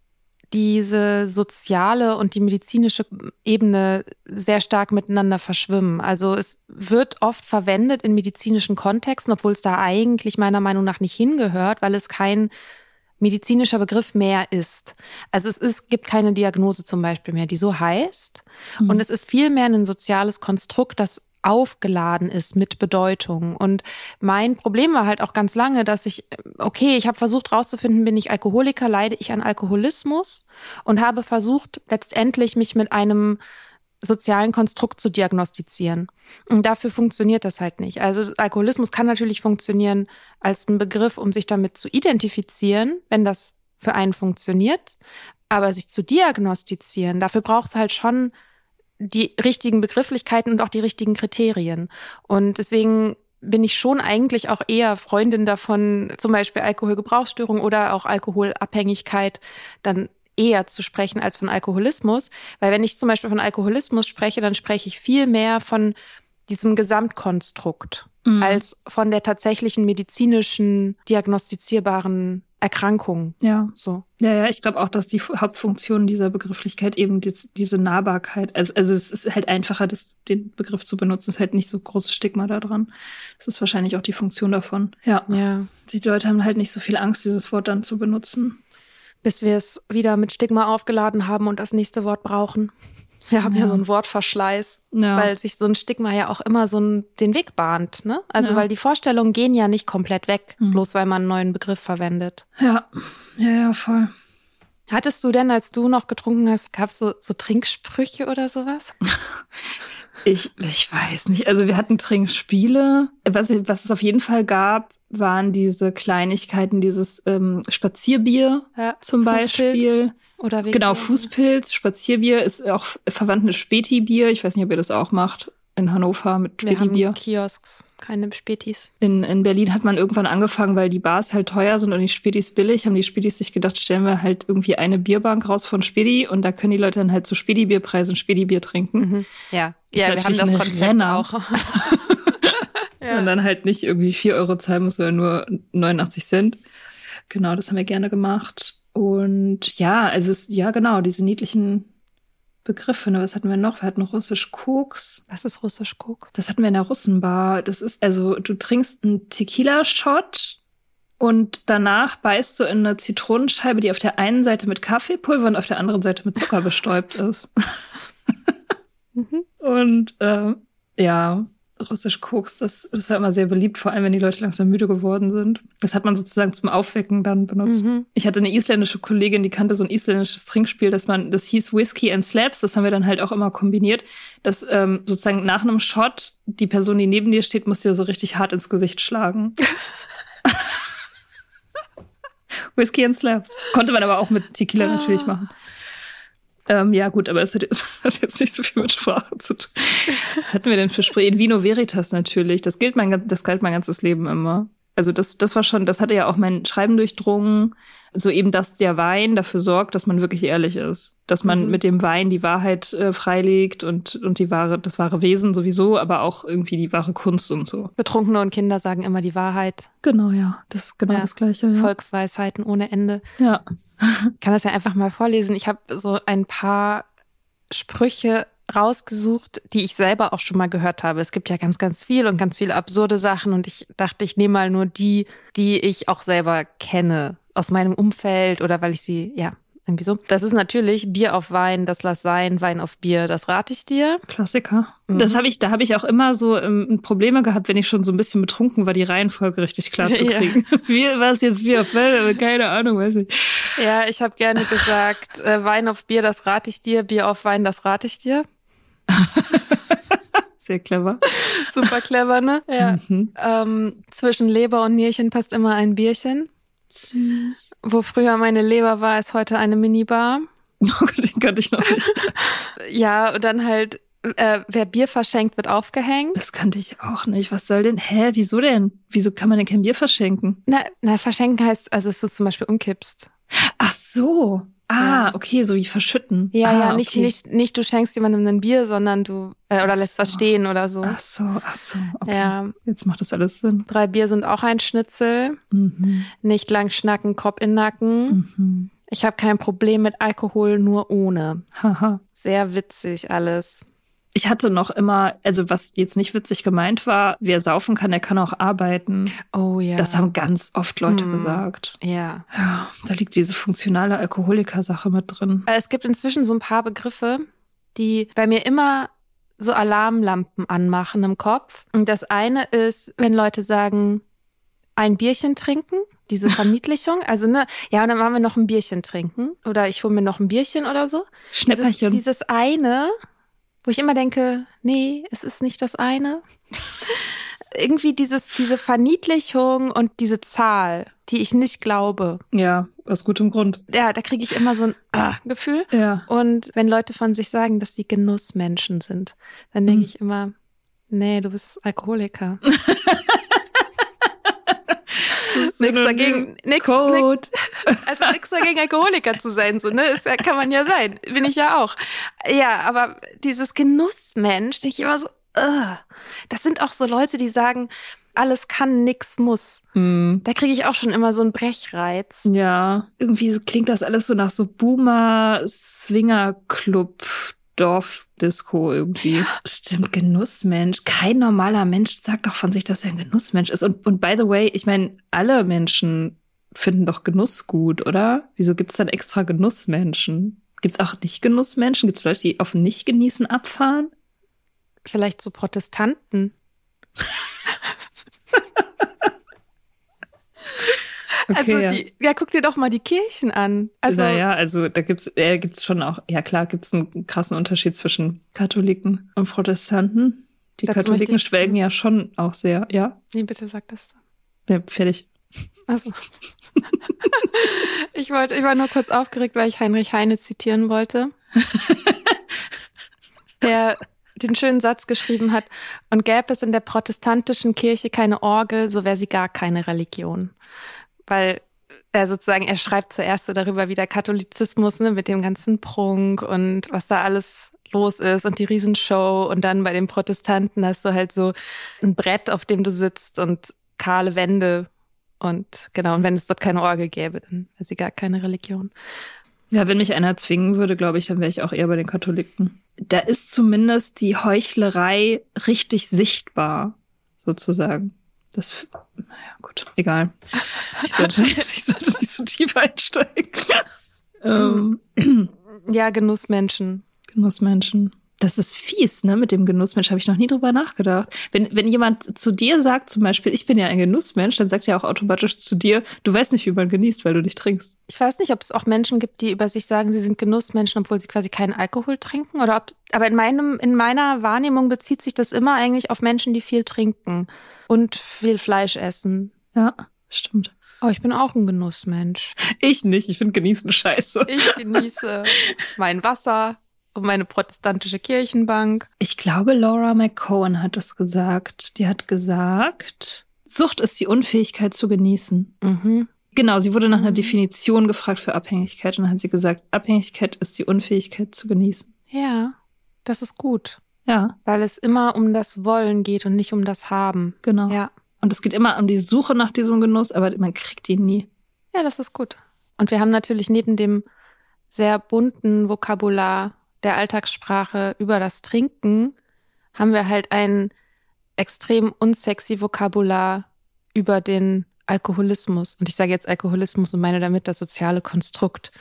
diese soziale und die medizinische Ebene sehr stark miteinander verschwimmen. Also es wird oft verwendet in medizinischen Kontexten, obwohl es da eigentlich meiner Meinung nach nicht hingehört, weil es kein medizinischer Begriff mehr ist. Also es gibt keine Diagnose zum Beispiel mehr, die so heißt. Und es ist vielmehr ein soziales Konstrukt, das aufgeladen ist mit Bedeutung. Und mein Problem war halt auch ganz lange, dass ich habe versucht rauszufinden, bin ich Alkoholiker, leide ich an Alkoholismus und habe versucht, letztendlich mich mit einem sozialen Konstrukt zu diagnostizieren. Und dafür funktioniert das halt nicht. Also Alkoholismus kann natürlich funktionieren als ein Begriff, um sich damit zu identifizieren, wenn das für einen funktioniert. Aber sich zu diagnostizieren, dafür braucht es halt schon die richtigen Begrifflichkeiten und auch die richtigen Kriterien. Und deswegen bin ich schon eigentlich auch eher Freundin davon, zum Beispiel Alkoholgebrauchsstörung oder auch Alkoholabhängigkeit dann eher zu sprechen als von Alkoholismus. Weil wenn ich zum Beispiel von Alkoholismus spreche, dann spreche ich viel mehr von diesem Gesamtkonstrukt als von der tatsächlichen medizinischen, diagnostizierbaren Erkrankung. Ja. So. Ja, ich glaube auch, dass die Hauptfunktion dieser Begrifflichkeit eben diese Nahbarkeit, also es ist halt einfacher, den Begriff zu benutzen, es ist halt nicht so großes Stigma da dran. Das ist wahrscheinlich auch die Funktion davon. Ja. Die Leute haben halt nicht so viel Angst, dieses Wort dann zu benutzen. Bis wir es wieder mit Stigma aufgeladen haben und das nächste Wort brauchen. Wir haben ja so einen Wortverschleiß, weil sich so ein Stigma ja auch immer den Weg bahnt, ne? Also weil die Vorstellungen gehen ja nicht komplett weg, bloß weil man einen neuen Begriff verwendet. Ja, voll. Hattest du denn, als du noch getrunken hast, gab es so Trinksprüche oder sowas? Ich weiß nicht. Also wir hatten Trinkspiele. Was es auf jeden Fall gab, waren diese Kleinigkeiten, dieses Spazierbier zum Beispiel. Oder genau, Fußpilz, Spazierbier ist auch verwandt mit Späti-Bier. Ich weiß nicht, ob ihr das auch macht in Hannover mit Späti-Bier. Wir haben Kiosks, keine Spätis. In Berlin hat man irgendwann angefangen, weil die Bars halt teuer sind und die Spätis billig, haben die Spätis sich gedacht, stellen wir halt irgendwie eine Bierbank raus von Späti und da können die Leute dann halt zu Späti-Bierpreisen Späti-Bier trinken. Mhm. Ja, wir haben das Konzept Renner. auch. Dass man dann halt nicht irgendwie 4 Euro zahlen muss, sondern nur 89 Cent. Genau, das haben wir gerne gemacht. Und ja, also genau, diese niedlichen Begriffe. Ne? Was hatten wir noch? Wir hatten Russisch Koks. Was ist Russisch Koks? Das hatten wir in der Russenbar. Das ist, also du trinkst einen Tequila-Shot und danach beißt du in eine Zitronenscheibe, die auf der einen Seite mit Kaffeepulver und auf der anderen Seite mit Zucker bestäubt ist. Und Russisch Koks, das war immer sehr beliebt, vor allem wenn die Leute langsam müde geworden sind. Das hat man sozusagen zum Aufwecken dann benutzt. Ich hatte eine isländische Kollegin, die kannte so ein isländisches Trinkspiel, das hieß Whiskey and Slaps. Das haben wir dann halt auch immer kombiniert, dass sozusagen nach einem Shot die Person, die neben dir steht, muss dir so richtig hart ins Gesicht schlagen. Whiskey and Slaps. Konnte man aber auch mit Tequila natürlich machen. Ja gut, aber es hat jetzt nicht so viel mit Sprache zu tun. Was hatten wir denn für Sprüche? In Vino Veritas natürlich. Das galt mein ganzes Leben immer. Also das war schon, das hatte ja auch mein Schreiben durchdrungen. So eben, dass der Wein dafür sorgt, dass man wirklich ehrlich ist. Dass man mit dem Wein die Wahrheit freilegt und das wahre Wesen sowieso, aber auch irgendwie die wahre Kunst und so. Betrunkene und Kinder sagen immer die Wahrheit. Genau, ja. Das ist genau das Gleiche. Ja. Volksweisheiten ohne Ende. Ja. Ich kann das ja einfach mal vorlesen. Ich habe so ein paar Sprüche rausgesucht, die ich selber auch schon mal gehört habe. Es gibt ja ganz, ganz viel und ganz viele absurde Sachen und ich dachte, ich nehme mal nur die ich auch selber kenne aus meinem Umfeld oder weil ich sie, irgendwie so. Das ist natürlich Bier auf Wein, das lass sein, Wein auf Bier, das rate ich dir. Klassiker. Da habe ich auch immer so Probleme gehabt, wenn ich schon so ein bisschen betrunken war, die Reihenfolge richtig klar zu kriegen. Wie war es jetzt Bier auf Wein? Keine Ahnung, weiß ich. Ja, ich habe gerne gesagt, Wein auf Bier, das rate ich dir, Bier auf Wein, das rate ich dir. Sehr clever. Super clever, ne? Ja. Zwischen Leber und Nierchen passt immer ein Bierchen. Süß. Wo früher meine Leber war, ist heute eine Minibar. Oh Gott, den kannte ich noch nicht. Ja, und dann halt, wer Bier verschenkt, wird aufgehängt. Das kannte ich auch nicht. Was soll denn? Wieso denn? Wieso kann man denn kein Bier verschenken? Na, verschenken heißt, also dass du zum Beispiel umkippst. Ach so. Okay, so wie verschütten. Ja, nicht du schenkst jemandem ein Bier, sondern du, oder lässt was stehen oder so. Ach so, okay. Ja. Jetzt macht das alles Sinn. 3 Bier sind auch ein Schnitzel. Nicht lang schnacken, Kopf in Nacken. Ich habe kein Problem mit Alkohol, nur ohne. Haha. Sehr witzig alles. Ich hatte noch immer, also was jetzt nicht witzig gemeint war, wer saufen kann, der kann auch arbeiten. Oh ja. Das haben ganz oft Leute gesagt. Ja. Ja, da liegt diese funktionale Alkoholiker-Sache mit drin. Es gibt inzwischen so ein paar Begriffe, die bei mir immer so Alarmlampen anmachen im Kopf. Und das eine ist, wenn Leute sagen, ein Bierchen trinken, diese Verniedlichung. Also, und dann machen wir noch ein Bierchen trinken. Oder ich hole mir noch ein Bierchen oder so. Schnäpperchen. Dieses eine, wo ich immer denke, nee, es ist nicht das eine. Irgendwie diese Verniedlichung und diese Zahl, die ich nicht glaube. Ja, aus gutem Grund. Ja, da kriege ich immer so ein Gefühl. Ja. Und wenn Leute von sich sagen, dass sie Genussmenschen sind, dann denke ich immer, nee, du bist Alkoholiker. Nix dagegen, also nix dagegen, Alkoholiker zu sein, so, ne? Das kann man ja sein. Bin ich ja auch. Ja, aber dieses Genussmensch, denke ich immer so, das sind auch so Leute, die sagen, alles kann, nix muss. Da kriege ich auch schon immer so einen Brechreiz. Ja, irgendwie klingt das alles so nach so Boomer-Swinger-Club, Dorfdisco irgendwie. Ja. Stimmt, Genussmensch. Kein normaler Mensch sagt doch von sich, dass er ein Genussmensch ist. Und by the way, ich meine, alle Menschen finden doch Genuss gut, oder? Wieso gibt's dann extra Genussmenschen? Gibt's auch Nicht-Genussmenschen? Gibt's Leute, die auf Nicht-Genießen abfahren? Vielleicht so Protestanten. Okay, also guck dir doch mal die Kirchen an. Also, naja, also da gibt's schon auch, ja klar, gibt's einen krassen Unterschied zwischen Katholiken und Protestanten. Die Katholiken schwelgen ja schon auch sehr, ja? Nee, bitte sag das. Ja, fertig. Also ich war nur kurz aufgeregt, weil ich Heinrich Heine zitieren wollte. Der den schönen Satz geschrieben hat: Und gäbe es in der protestantischen Kirche keine Orgel, so wäre sie gar keine Religion. Weil er schreibt zuerst so darüber, wie der Katholizismus, ne, mit dem ganzen Prunk und was da alles los ist und die Riesenshow, und dann bei den Protestanten hast du halt so ein Brett, auf dem du sitzt und kahle Wände. Und genau, und wenn es dort keine Orgel gäbe, dann wäre sie gar keine Religion. Ja, wenn mich einer zwingen würde, glaube ich, dann wäre ich auch eher bei den Katholiken. Da ist zumindest die Heuchlerei richtig sichtbar, sozusagen. Das, naja, gut, egal. Ich sollte nicht so tief einsteigen. Ja, Genussmenschen. Das ist fies, ne, mit dem Genussmensch. Habe ich noch nie drüber nachgedacht. Wenn jemand zu dir sagt, zum Beispiel, ich bin ja ein Genussmensch, dann sagt er auch automatisch zu dir, du weißt nicht, wie man genießt, weil du nicht trinkst. Ich weiß nicht, ob es auch Menschen gibt, die über sich sagen, sie sind Genussmenschen, obwohl sie quasi keinen Alkohol trinken. Aber in meiner Wahrnehmung bezieht sich das immer eigentlich auf Menschen, die viel trinken und viel Fleisch essen. Ja, stimmt. Oh, ich bin auch ein Genussmensch. Ich nicht, ich finde Genießen scheiße. Ich genieße mein Wasser und meine protestantische Kirchenbank. Ich glaube, Laura McCohen hat das gesagt. Die hat gesagt, Sucht ist die Unfähigkeit zu genießen. Mhm. Genau, sie wurde nach einer Definition gefragt für Abhängigkeit und dann hat sie gesagt, Abhängigkeit ist die Unfähigkeit zu genießen. Ja, das ist gut. Ja. Weil es immer um das Wollen geht und nicht um das Haben. Genau. Ja. Und es geht immer um die Suche nach diesem Genuss, aber man kriegt ihn nie. Ja, das ist gut. Und wir haben natürlich neben dem sehr bunten Vokabular der Alltagssprache über das Trinken, haben wir halt ein extrem unsexy Vokabular über den Alkoholismus. Und ich sage jetzt Alkoholismus und meine damit das soziale Konstrukt.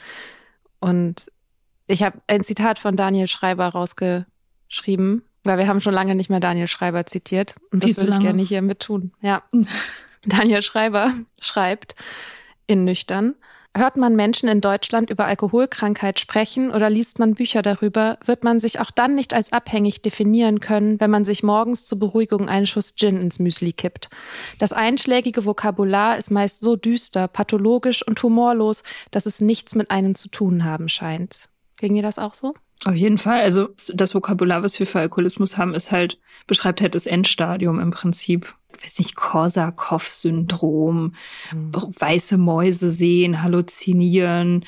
Und ich habe ein Zitat von Daniel Schreiber rausgeschrieben, weil wir haben schon lange nicht mehr Daniel Schreiber zitiert. Und das würde ich gerne hier mit tun. Ja. Daniel Schreiber schreibt in Nüchtern: Hört man Menschen in Deutschland über Alkoholkrankheit sprechen oder liest man Bücher darüber, wird man sich auch dann nicht als abhängig definieren können, wenn man sich morgens zur Beruhigung einen Schuss Gin ins Müsli kippt. Das einschlägige Vokabular ist meist so düster, pathologisch und humorlos, dass es nichts mit einem zu tun haben scheint. Ging dir das auch so? Auf jeden Fall. Also das Vokabular, was wir für Alkoholismus haben, beschreibt halt das Endstadium im Prinzip. Ich weiß nicht, Korsakow-Syndrom, weiße Mäuse sehen, halluzinieren,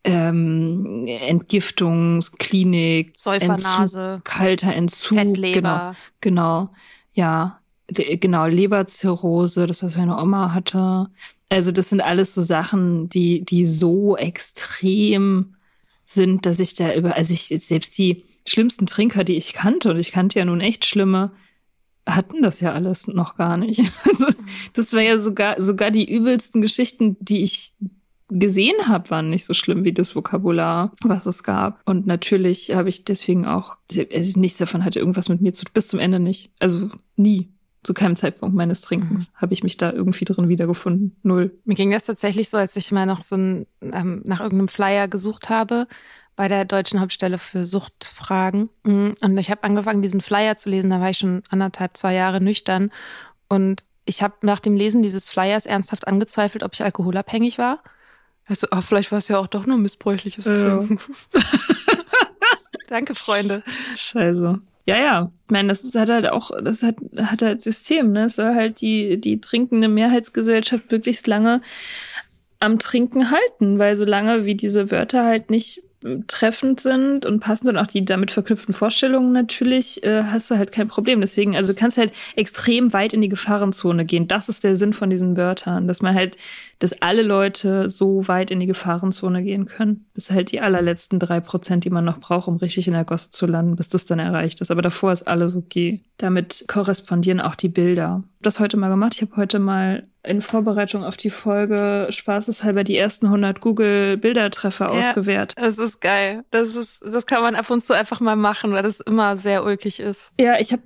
Entgiftungsklinik, Säufernase, kalter Entzug, Fettleber. Genau, ja, genau, Leberzirrhose, das was meine Oma hatte. Also das sind alles so Sachen, die so extrem sind, dass ich selbst die schlimmsten Trinker, die ich kannte, und ich kannte ja nun echt schlimme, hatten das ja alles noch gar nicht. Also das war ja sogar die übelsten Geschichten, die ich gesehen habe, waren nicht so schlimm wie das Vokabular, was es gab. Und natürlich habe ich deswegen auch, nichts davon hatte irgendwas mit mir bis zum Ende nicht. Also nie. Zu keinem Zeitpunkt meines Trinkens habe ich mich da irgendwie drin wiedergefunden. Null. Mir ging das tatsächlich so, als ich mal noch nach irgendeinem Flyer gesucht habe bei der Deutschen Hauptstelle für Suchtfragen. Und ich habe angefangen, diesen Flyer zu lesen. Da war ich schon 2 Jahre nüchtern. Und ich habe nach dem Lesen dieses Flyers ernsthaft angezweifelt, ob ich alkoholabhängig war. Also, vielleicht war es ja auch doch nur missbräuchliches Trinken. Danke, Freunde. Scheiße. Ja. Ich meine, das hat halt System, ne? Es soll halt die trinkende Mehrheitsgesellschaft möglichst lange am Trinken halten, weil solange wie diese Wörter halt nicht treffend sind und passend und auch die damit verknüpften Vorstellungen natürlich, hast du halt kein Problem. Deswegen, also du kannst halt extrem weit in die Gefahrenzone gehen. Das ist der Sinn von diesen Wörtern, dass alle Leute so weit in die Gefahrenzone gehen können, bis halt die allerletzten 3%, die man noch braucht, um richtig in der Gosse zu landen, bis das dann erreicht ist. Aber davor ist alles okay. Damit korrespondieren auch die Bilder. Ich habe das heute mal gemacht. Ich habe heute mal in Vorbereitung auf die Folge spaßeshalber die ersten 100 Google-Bildertreffer ausgewertet. Das ist geil. Das kann man ab und zu einfach mal machen, weil das immer sehr ulkig ist. Ja, ich habe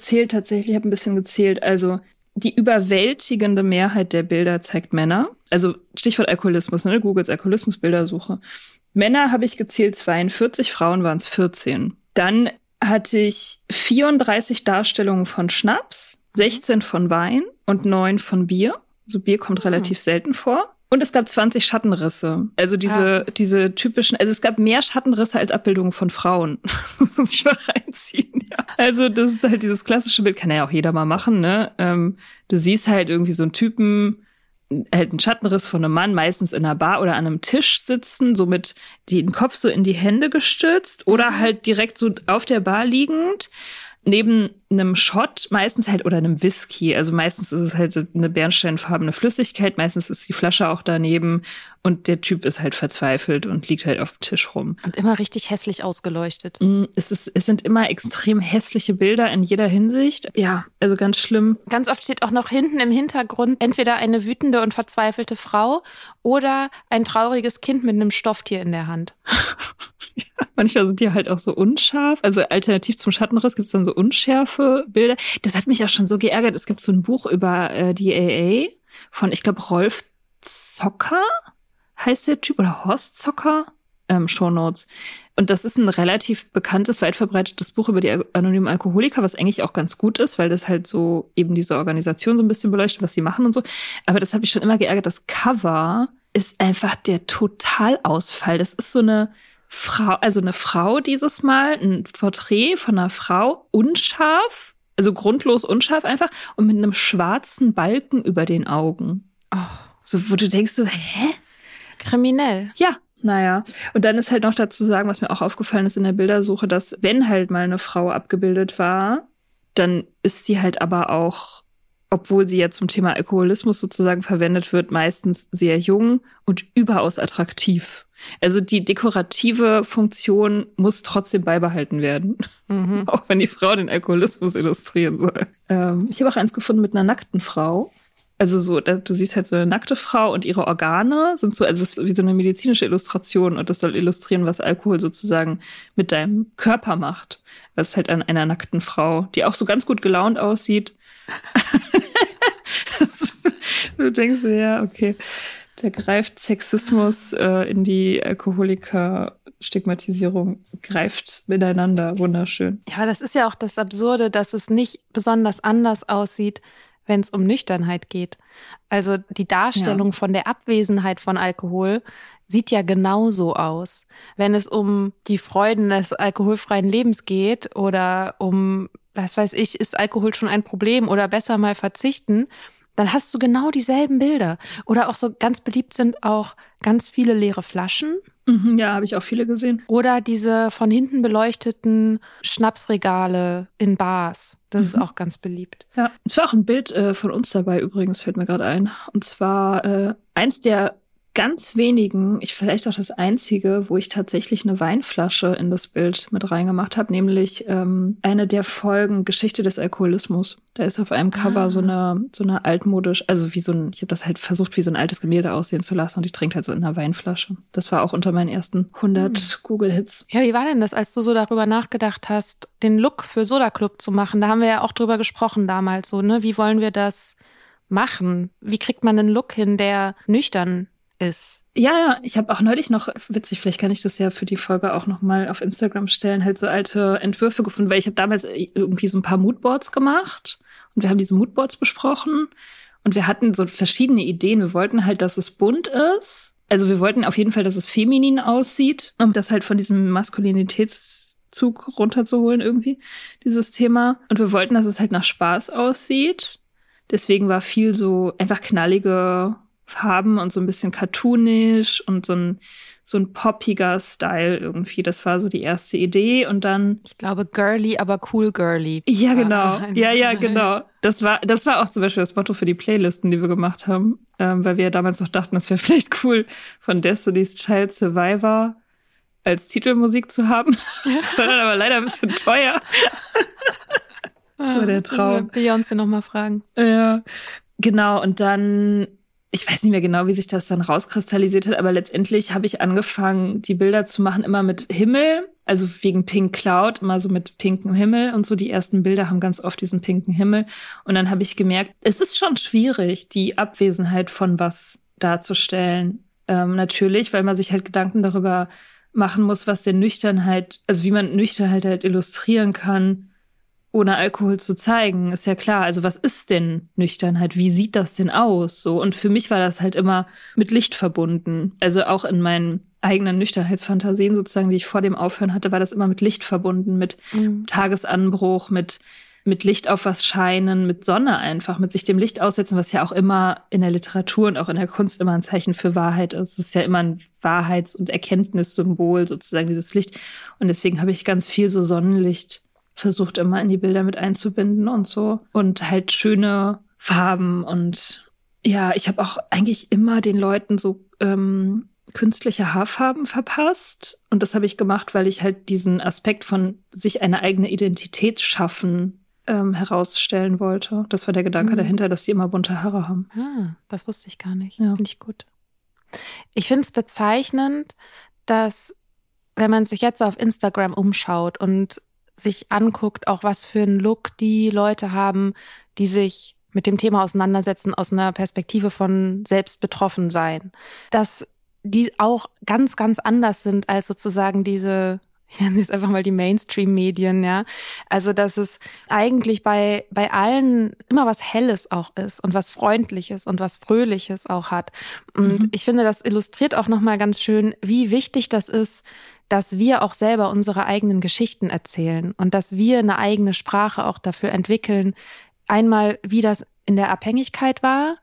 habe ein bisschen gezählt. Also die überwältigende Mehrheit der Bilder zeigt Männer. Also Stichwort Alkoholismus, ne? Googles Alkoholismus-Bildersuche. Männer habe ich gezählt 42, Frauen waren es 14. Dann hatte ich 34 Darstellungen von Schnaps, 16 von Wein und 9 von Bier. Also Bier kommt relativ selten vor. Und es gab 20 Schattenrisse. Also diese typischen, also es gab mehr Schattenrisse als Abbildungen von Frauen. Muss ich mal reinziehen, ja. Also das ist halt dieses klassische Bild, kann ja auch jeder mal machen, ne? Du siehst halt irgendwie so einen Typen, halt einen Schattenriss von einem Mann, meistens in einer Bar oder an einem Tisch sitzen, so mit den Kopf so in die Hände gestützt oder halt direkt so auf der Bar liegend. Neben einem Shot meistens halt oder einem Whisky. Also meistens ist es halt eine bernsteinfarbene Flüssigkeit. Meistens ist die Flasche auch daneben. Und der Typ ist halt verzweifelt und liegt halt auf dem Tisch rum. Und immer richtig hässlich ausgeleuchtet. Es sind immer extrem hässliche Bilder in jeder Hinsicht. Ja, also ganz schlimm. Ganz oft steht auch noch hinten im Hintergrund entweder eine wütende und verzweifelte Frau oder ein trauriges Kind mit einem Stofftier in der Hand. Ja, manchmal sind die halt auch so unscharf. Also alternativ zum Schattenriss gibt's dann so unschärfe Bilder. Das hat mich auch schon so geärgert. Es gibt so ein Buch über die AA von, ich glaube, Rolf Zocker heißt der Typ oder Horst Zocker. Shownotes. Und das ist ein relativ bekanntes, weit verbreitetes Buch über die anonymen Alkoholiker, was eigentlich auch ganz gut ist, weil das halt so eben diese Organisation so ein bisschen beleuchtet, was sie machen und so. Aber das hat mich schon immer geärgert. Das Cover ist einfach der Totalausfall. Das ist so eine Frau dieses Mal, ein Porträt von einer Frau, unscharf, also grundlos unscharf einfach und mit einem schwarzen Balken über den Augen. Oh. So, wo du denkst so, hä? Kriminell. Ja, naja. Und dann ist halt noch dazu sagen, was mir auch aufgefallen ist in der Bildersuche, dass wenn halt mal eine Frau abgebildet war, dann ist sie halt aber auch, obwohl sie ja zum Thema Alkoholismus sozusagen verwendet wird, meistens sehr jung und überaus attraktiv. Also die dekorative Funktion muss trotzdem beibehalten werden. Mhm. Auch wenn die Frau den Alkoholismus illustrieren soll. Ich habe auch eins gefunden mit einer nackten Frau. Also so, du siehst halt so eine nackte Frau und ihre Organe sind so, also es ist wie so eine medizinische Illustration und das soll illustrieren, was Alkohol sozusagen mit deinem Körper macht. Das ist halt an einer nackten Frau, die auch so ganz gut gelaunt aussieht. Du denkst so, ja, okay, da greift Sexismus in die Alkoholiker-Stigmatisierung, greift miteinander, wunderschön. Ja, das ist ja auch das Absurde, dass es nicht besonders anders aussieht, wenn es um Nüchternheit geht. Also die Darstellung von der Abwesenheit von Alkohol sieht ja genauso aus. Wenn es um die Freuden des alkoholfreien Lebens geht oder um, was weiß ich, ist Alkohol schon ein Problem oder besser mal verzichten, dann hast du genau dieselben Bilder. Oder auch so ganz beliebt sind auch ganz viele leere Flaschen. Ja, habe ich auch viele gesehen. Oder diese von hinten beleuchteten Schnapsregale in Bars. Das ist auch ganz beliebt. Ja, es war auch ein Bild von uns dabei übrigens, fällt mir gerade ein. Und zwar eins der ganz wenigen, vielleicht auch das einzige, wo ich tatsächlich eine Weinflasche in das Bild mit reingemacht habe, nämlich eine der Folgen Geschichte des Alkoholismus. Da ist auf einem Cover so eine altmodisch, also ich habe das halt versucht, wie so ein altes Gemälde aussehen zu lassen und ich trinke halt so in einer Weinflasche. Das war auch unter meinen ersten 100 Google-Hits. Ja, wie war denn das, als du so darüber nachgedacht hast, den Look für Soda Club zu machen? Da haben wir ja auch drüber gesprochen damals so, ne? Wie wollen wir das machen? Wie kriegt man einen Look hin, der nüchtern ist? Ja, ich habe auch neulich noch, witzig, vielleicht kann ich das ja für die Folge auch noch mal auf Instagram stellen, halt so alte Entwürfe gefunden, weil ich habe damals irgendwie so ein paar Moodboards gemacht und wir haben diese Moodboards besprochen und wir hatten so verschiedene Ideen. Wir wollten halt, dass es bunt ist. Also wir wollten auf jeden Fall, dass es feminin aussieht, um das halt von diesem Maskulinitätszug runterzuholen irgendwie, dieses Thema. Und wir wollten, dass es halt nach Spaß aussieht. Deswegen war viel so einfach knallige Farben und so ein bisschen cartoonisch und so ein poppiger Style irgendwie. Das war so die erste Idee und dann... Ich glaube girly, aber cool girly. Ja, genau. Ja, genau. Das war auch zum Beispiel das Motto für die Playlisten, die wir gemacht haben, weil wir ja damals noch dachten, das wäre vielleicht cool, von Destiny's Child Survivor als Titelmusik zu haben. Das war dann aber leider ein bisschen teuer. Das war der Traum. Beyoncé noch mal fragen. Ja, genau. Und dann... Ich weiß nicht mehr genau, wie sich das dann rauskristallisiert hat, aber letztendlich habe ich angefangen, die Bilder zu machen, immer mit Himmel, also wegen Pink Cloud, immer so mit pinkem Himmel und so. Die ersten Bilder haben ganz oft diesen pinken Himmel. Und dann habe ich gemerkt, es ist schon schwierig, die Abwesenheit von was darzustellen. Natürlich, weil man sich halt Gedanken darüber machen muss, was denn Nüchternheit, also wie man Nüchternheit halt illustrieren kann, ohne Alkohol zu zeigen, ist ja klar. Also was ist denn Nüchternheit? Wie sieht das denn aus? So. Und für mich war das halt immer mit Licht verbunden. Also auch in meinen eigenen Nüchternheitsfantasien sozusagen, die ich vor dem Aufhören hatte, war das immer mit Licht verbunden, mit Tagesanbruch, mit Licht auf was scheinen, mit Sonne einfach, mit sich dem Licht aussetzen, was ja auch immer in der Literatur und auch in der Kunst immer ein Zeichen für Wahrheit ist. Es ist ja immer ein Wahrheits- und Erkenntnissymbol sozusagen, dieses Licht. Und deswegen habe ich ganz viel so Sonnenlicht versucht immer in die Bilder mit einzubinden und so. Und halt schöne Farben. Und ja, ich habe auch eigentlich immer den Leuten so künstliche Haarfarben verpasst. Und das habe ich gemacht, weil ich halt diesen Aspekt von sich eine eigene Identität schaffen herausstellen wollte. Das war der Gedanke dahinter, dass die immer bunte Haare haben. Ah, das wusste ich gar nicht. Ja. Finde ich gut. Ich finde es bezeichnend, dass, wenn man sich jetzt auf Instagram umschaut und sich anguckt, auch was für einen Look die Leute haben, die sich mit dem Thema auseinandersetzen aus einer Perspektive von selbst betroffen sein, dass die auch ganz, ganz anders sind als sozusagen diese, ich nenne jetzt einfach mal die Mainstream-Medien, ja. Also, dass es eigentlich bei allen immer was Helles auch ist und was Freundliches und was Fröhliches auch hat. Und ich finde, das illustriert auch nochmal ganz schön, wie wichtig das ist, dass wir auch selber unsere eigenen Geschichten erzählen und dass wir eine eigene Sprache auch dafür entwickeln. Einmal, wie das in der Abhängigkeit war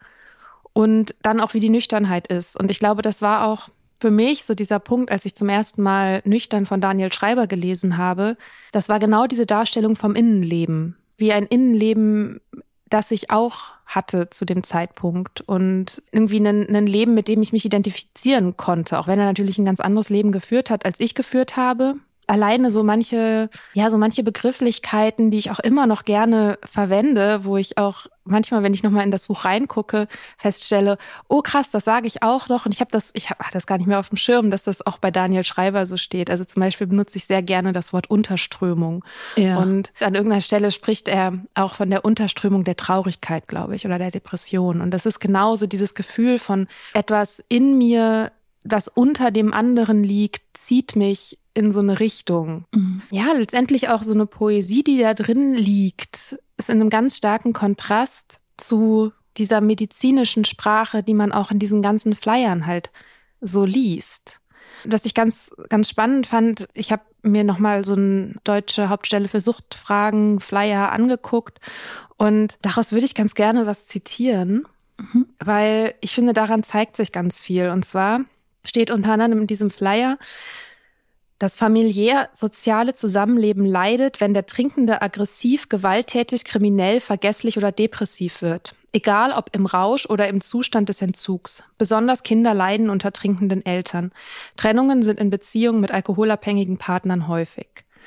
und dann auch, wie die Nüchternheit ist. Und ich glaube, das war auch für mich so dieser Punkt, als ich zum ersten Mal Nüchtern von Daniel Schreiber gelesen habe. Das war genau diese Darstellung vom Innenleben. Wie ein Innenleben, das ich auch hatte zu dem Zeitpunkt und irgendwie ein Leben, mit dem ich mich identifizieren konnte, auch wenn er natürlich ein ganz anderes Leben geführt hat, als ich geführt habe. Alleine so manche Begrifflichkeiten, die ich auch immer noch gerne verwende, wo ich auch manchmal, wenn ich nochmal in das Buch reingucke, feststelle, oh krass, das sage ich auch noch. Und ich hatte das gar nicht mehr auf dem Schirm, dass das auch bei Daniel Schreiber so steht. Also zum Beispiel benutze ich sehr gerne das Wort Unterströmung. Ja. Und an irgendeiner Stelle spricht er auch von der Unterströmung der Traurigkeit, glaube ich, oder der Depression. Und das ist genauso dieses Gefühl von etwas in mir, das unter dem anderen liegt, zieht mich in so eine Richtung. Ja, letztendlich auch so eine Poesie, die da drin liegt, ist in einem ganz starken Kontrast zu dieser medizinischen Sprache, die man auch in diesen ganzen Flyern halt so liest. Was ich ganz, ganz spannend fand, ich habe mir nochmal so eine deutsche Hauptstelle für Suchtfragen Flyer angeguckt und daraus würde ich ganz gerne was zitieren, weil ich finde, daran zeigt sich ganz viel. Und zwar steht unter anderem in diesem Flyer: Das familiär-soziale Zusammenleben leidet, wenn der Trinkende aggressiv, gewalttätig, kriminell, vergesslich oder depressiv wird. Egal ob im Rausch oder im Zustand des Entzugs. Besonders Kinder leiden unter trinkenden Eltern. Trennungen sind in Beziehungen mit alkoholabhängigen Partnern häufig.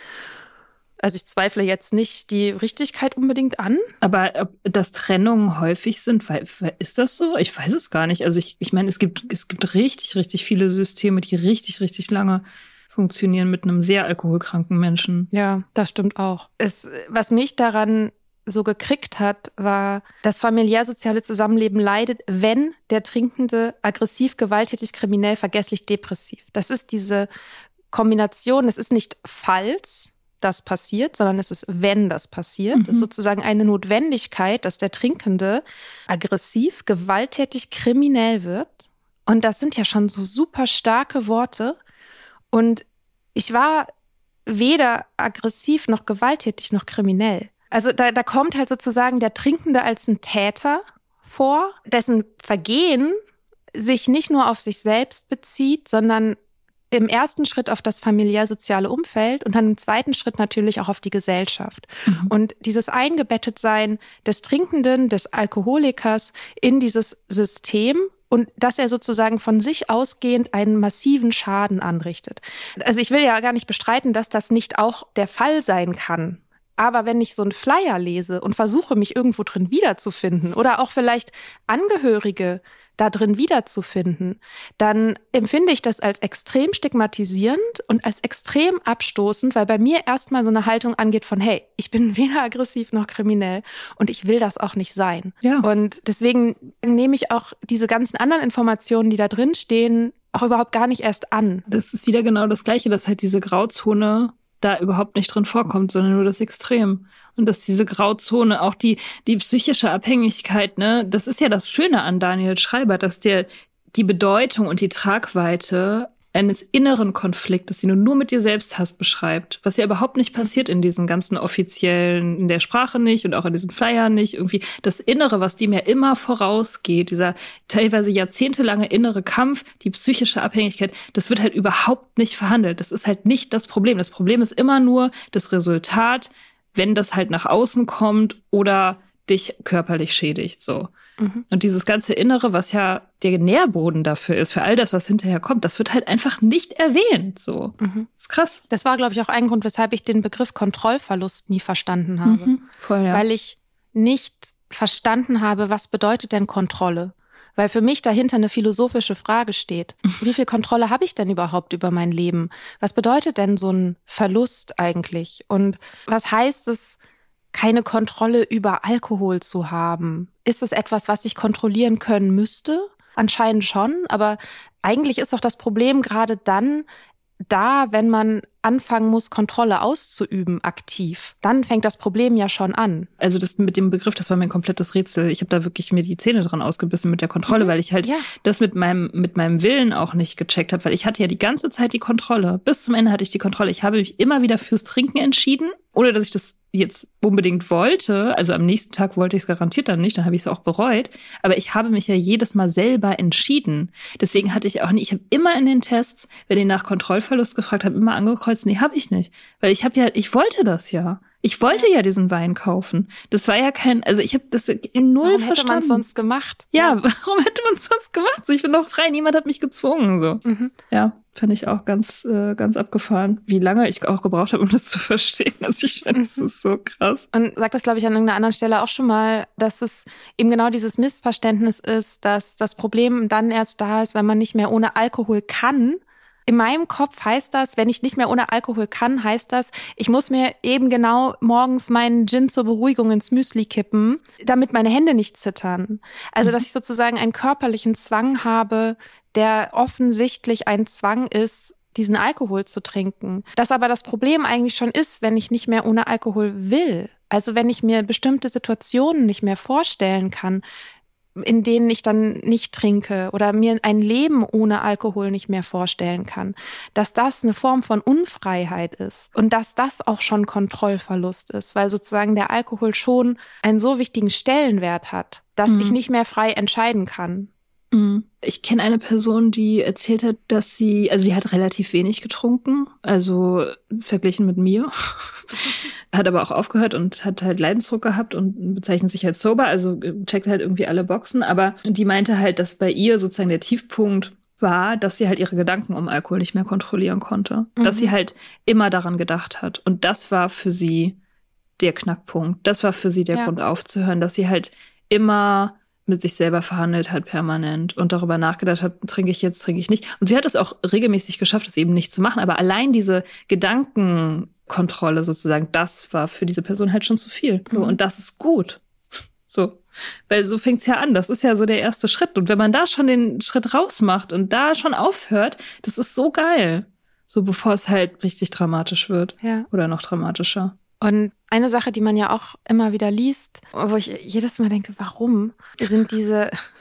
Also ich zweifle jetzt nicht die Richtigkeit unbedingt an. Aber ob das Trennungen häufig sind, ist das so? Ich weiß es gar nicht. Also ich meine, es gibt richtig, richtig viele Systeme, die richtig, richtig lange funktionieren mit einem sehr alkoholkranken Menschen. Ja, das stimmt auch. Was mich daran so gekriegt hat, war, das familiär-soziale Zusammenleben leidet, wenn der Trinkende aggressiv, gewalttätig, kriminell, vergesslich, depressiv. Das ist diese Kombination, es ist nicht falls das passiert, sondern es ist, wenn das passiert. Es ist sozusagen eine Notwendigkeit, dass der Trinkende aggressiv, gewalttätig, kriminell wird. Und das sind ja schon so super starke Worte. Und ich war weder aggressiv noch gewalttätig noch kriminell. Also da kommt halt sozusagen der Trinkende als ein Täter vor, dessen Vergehen sich nicht nur auf sich selbst bezieht, sondern im ersten Schritt auf das familiär-soziale Umfeld und dann im zweiten Schritt natürlich auch auf die Gesellschaft. Und dieses Eingebettetsein des Trinkenden, des Alkoholikers in dieses System und dass er sozusagen von sich ausgehend einen massiven Schaden anrichtet. Also ich will ja gar nicht bestreiten, dass das nicht auch der Fall sein kann. Aber wenn ich so einen Flyer lese und versuche, mich irgendwo drin wiederzufinden oder auch vielleicht Angehörige da drin wiederzufinden, dann empfinde ich das als extrem stigmatisierend und als extrem abstoßend, weil bei mir erstmal so eine Haltung angeht von, hey, ich bin weder aggressiv noch kriminell und ich will das auch nicht sein. Ja. Und deswegen nehme ich auch diese ganzen anderen Informationen, die da drin stehen, auch überhaupt gar nicht erst an. Das ist wieder genau das Gleiche, dass halt diese Grauzone da überhaupt nicht drin vorkommt, sondern nur das Extrem. Und dass diese Grauzone, auch die psychische Abhängigkeit, ne, das ist ja das Schöne an Daniel Schreiber, dass der die Bedeutung und die Tragweite eines inneren Konfliktes, den du nur mit dir selbst hast, beschreibt. Was ja überhaupt nicht passiert in diesen ganzen offiziellen, in der Sprache nicht und auch in diesen Flyern nicht. Irgendwie das Innere, was dem ja immer vorausgeht, dieser teilweise jahrzehntelange innere Kampf, die psychische Abhängigkeit, das wird halt überhaupt nicht verhandelt. Das ist halt nicht das Problem. Das Problem ist immer nur das Resultat, wenn das halt nach außen kommt oder dich körperlich schädigt, so. Und dieses ganze Innere, was ja der Nährboden dafür ist, für all das, was hinterher kommt, das wird halt einfach nicht erwähnt, so. Das ist krass. Das war, glaube ich, auch ein Grund, weshalb ich den Begriff Kontrollverlust nie verstanden habe. Voll, ja. Weil ich nicht verstanden habe, was bedeutet denn Kontrolle? Weil für mich dahinter eine philosophische Frage steht. Wie viel Kontrolle habe ich denn überhaupt über mein Leben? Was bedeutet denn so ein Verlust eigentlich? Und was heißt es, keine Kontrolle über Alkohol zu haben? Ist es etwas, was ich kontrollieren können müsste? Anscheinend schon, aber eigentlich ist doch das Problem gerade dann da, wenn man anfangen muss, Kontrolle auszuüben, aktiv. Dann fängt das Problem ja schon an. Also das mit dem Begriff, das war mein komplettes Rätsel. Ich habe da wirklich mir die Zähne dran ausgebissen mit der Kontrolle, weil ich halt das mit meinem Willen auch nicht gecheckt habe, weil ich hatte ja die ganze Zeit die Kontrolle. Bis zum Ende hatte ich die Kontrolle. Ich habe mich immer wieder fürs Trinken entschieden, ohne dass ich das jetzt unbedingt wollte. Also am nächsten Tag wollte ich es garantiert dann nicht, dann habe ich es auch bereut. Aber ich habe mich ja jedes Mal selber entschieden. Deswegen hatte ich auch nicht, ich habe immer in den Tests, wenn ich nach Kontrollverlust gefragt habe, immer angekreuzt, nee, habe ich nicht. Weil ich wollte das ja. Ich wollte ja diesen Wein kaufen. Das war ja also ich habe das in null verstanden. Warum hätte man es sonst gemacht? Ja, warum hätte man es sonst gemacht? So, ich bin doch frei, niemand hat mich gezwungen. So. Ja, fand ich auch ganz abgefahren, wie lange ich auch gebraucht habe, um das zu verstehen. Also ich finde, das ist so krass. Und sagt das, glaube ich, an irgendeiner anderen Stelle auch schon mal, dass es eben genau dieses Missverständnis ist, dass das Problem dann erst da ist, wenn man nicht mehr ohne Alkohol kann. In meinem Kopf heißt das, wenn ich nicht mehr ohne Alkohol kann, heißt das, ich muss mir eben genau morgens meinen Gin zur Beruhigung ins Müsli kippen, damit meine Hände nicht zittern. Also, dass ich sozusagen einen körperlichen Zwang habe, der offensichtlich ein Zwang ist, diesen Alkohol zu trinken. Das aber das Problem eigentlich schon ist, wenn ich nicht mehr ohne Alkohol will. Also, wenn ich mir bestimmte Situationen nicht mehr vorstellen kann, in denen ich dann nicht trinke oder mir ein Leben ohne Alkohol nicht mehr vorstellen kann, dass das eine Form von Unfreiheit ist und dass das auch schon Kontrollverlust ist, weil sozusagen der Alkohol schon einen so wichtigen Stellenwert hat, dass ich nicht mehr frei entscheiden kann. Ich kenne eine Person, die erzählt hat, dass sie hat relativ wenig getrunken, also verglichen mit mir, hat aber auch aufgehört und hat halt Leidensdruck gehabt und bezeichnet sich als sober, also checkt halt irgendwie alle Boxen, aber die meinte halt, dass bei ihr sozusagen der Tiefpunkt war, dass sie halt ihre Gedanken um Alkohol nicht mehr kontrollieren konnte, dass sie halt immer daran gedacht hat und das war für sie der Knackpunkt, das war für sie der Grund aufzuhören, dass sie halt immer mit sich selber verhandelt hat permanent und darüber nachgedacht hat, trinke ich jetzt, trinke ich nicht. Und sie hat es auch regelmäßig geschafft, es eben nicht zu machen. Aber allein diese Gedankenkontrolle sozusagen, das war für diese Person halt schon zu viel. So, und das ist gut. So. Weil so fängt's ja an. Das ist ja so der erste Schritt. Und wenn man da schon den Schritt rausmacht und da schon aufhört, das ist so geil. So bevor es halt richtig dramatisch wird. Ja. Oder noch dramatischer. Und eine Sache, die man ja auch immer wieder liest, wo ich jedes Mal denke, warum, sind diese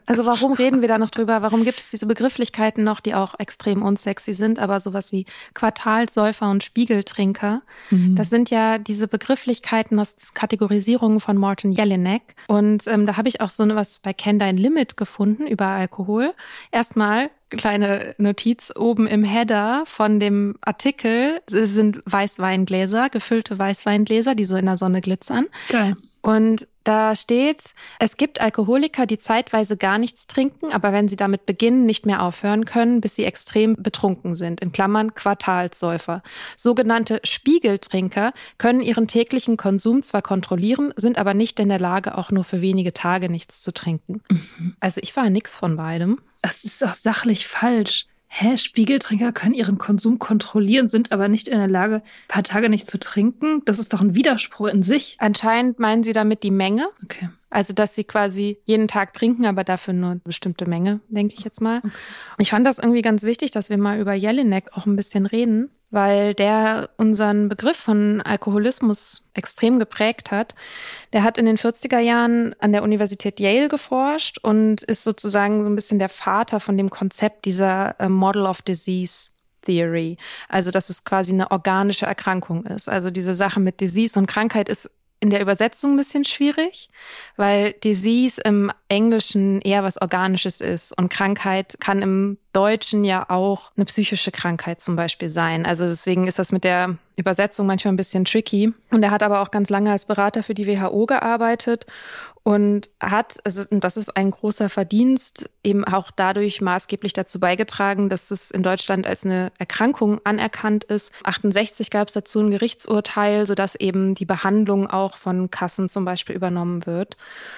Also warum reden wir da noch drüber? Warum gibt es diese Begrifflichkeiten noch, die auch extrem unsexy sind, aber sowas wie Quartalsäufer und Spiegeltrinker? Das sind ja diese Begrifflichkeiten aus Kategorisierungen von Martin Jelinek. Und da habe ich auch so was bei Kenn Dein Limit gefunden über Alkohol. Erstmal kleine Notiz oben im Header von dem Artikel sind Weißweingläser, gefüllte Weißweingläser, die so in der Sonne glitzern. Geil. Und da steht, es gibt Alkoholiker, die zeitweise gar nichts trinken, aber wenn sie damit beginnen, nicht mehr aufhören können, bis sie extrem betrunken sind, in Klammern Quartalssäufer. Sogenannte Spiegeltrinker können ihren täglichen Konsum zwar kontrollieren, sind aber nicht in der Lage, auch nur für wenige Tage nichts zu trinken. Also ich war nix von beidem. Das ist auch sachlich falsch. Spiegeltrinker können ihren Konsum kontrollieren, sind aber nicht in der Lage, ein paar Tage nicht zu trinken. Das ist doch ein Widerspruch in sich. Anscheinend meinen sie damit die Menge. Okay. Also, dass sie quasi jeden Tag trinken, aber dafür nur eine bestimmte Menge, denke ich jetzt mal. Okay. Und ich fand das irgendwie ganz wichtig, dass wir mal über Jelinek auch ein bisschen reden, weil der unseren Begriff von Alkoholismus extrem geprägt hat. Der hat in den 40er Jahren an der Universität Yale geforscht und ist sozusagen so ein bisschen der Vater von dem Konzept dieser Model of Disease Theory. Also, dass es quasi eine organische Erkrankung ist. Also diese Sache mit Disease und Krankheit ist in der Übersetzung ein bisschen schwierig, weil Disease im Englischen eher was Organisches ist und Krankheit kann im Deutschen ja auch eine psychische Krankheit zum Beispiel sein. Also deswegen ist das mit der Übersetzung manchmal ein bisschen tricky. Und er hat aber auch ganz lange als Berater für die WHO gearbeitet und und das ist ein großer Verdienst, eben auch dadurch maßgeblich dazu beigetragen, dass es in Deutschland als eine Erkrankung anerkannt ist. 1968 gab es dazu ein Gerichtsurteil, sodass eben die Behandlung auch von Kassen zum Beispiel übernommen wird.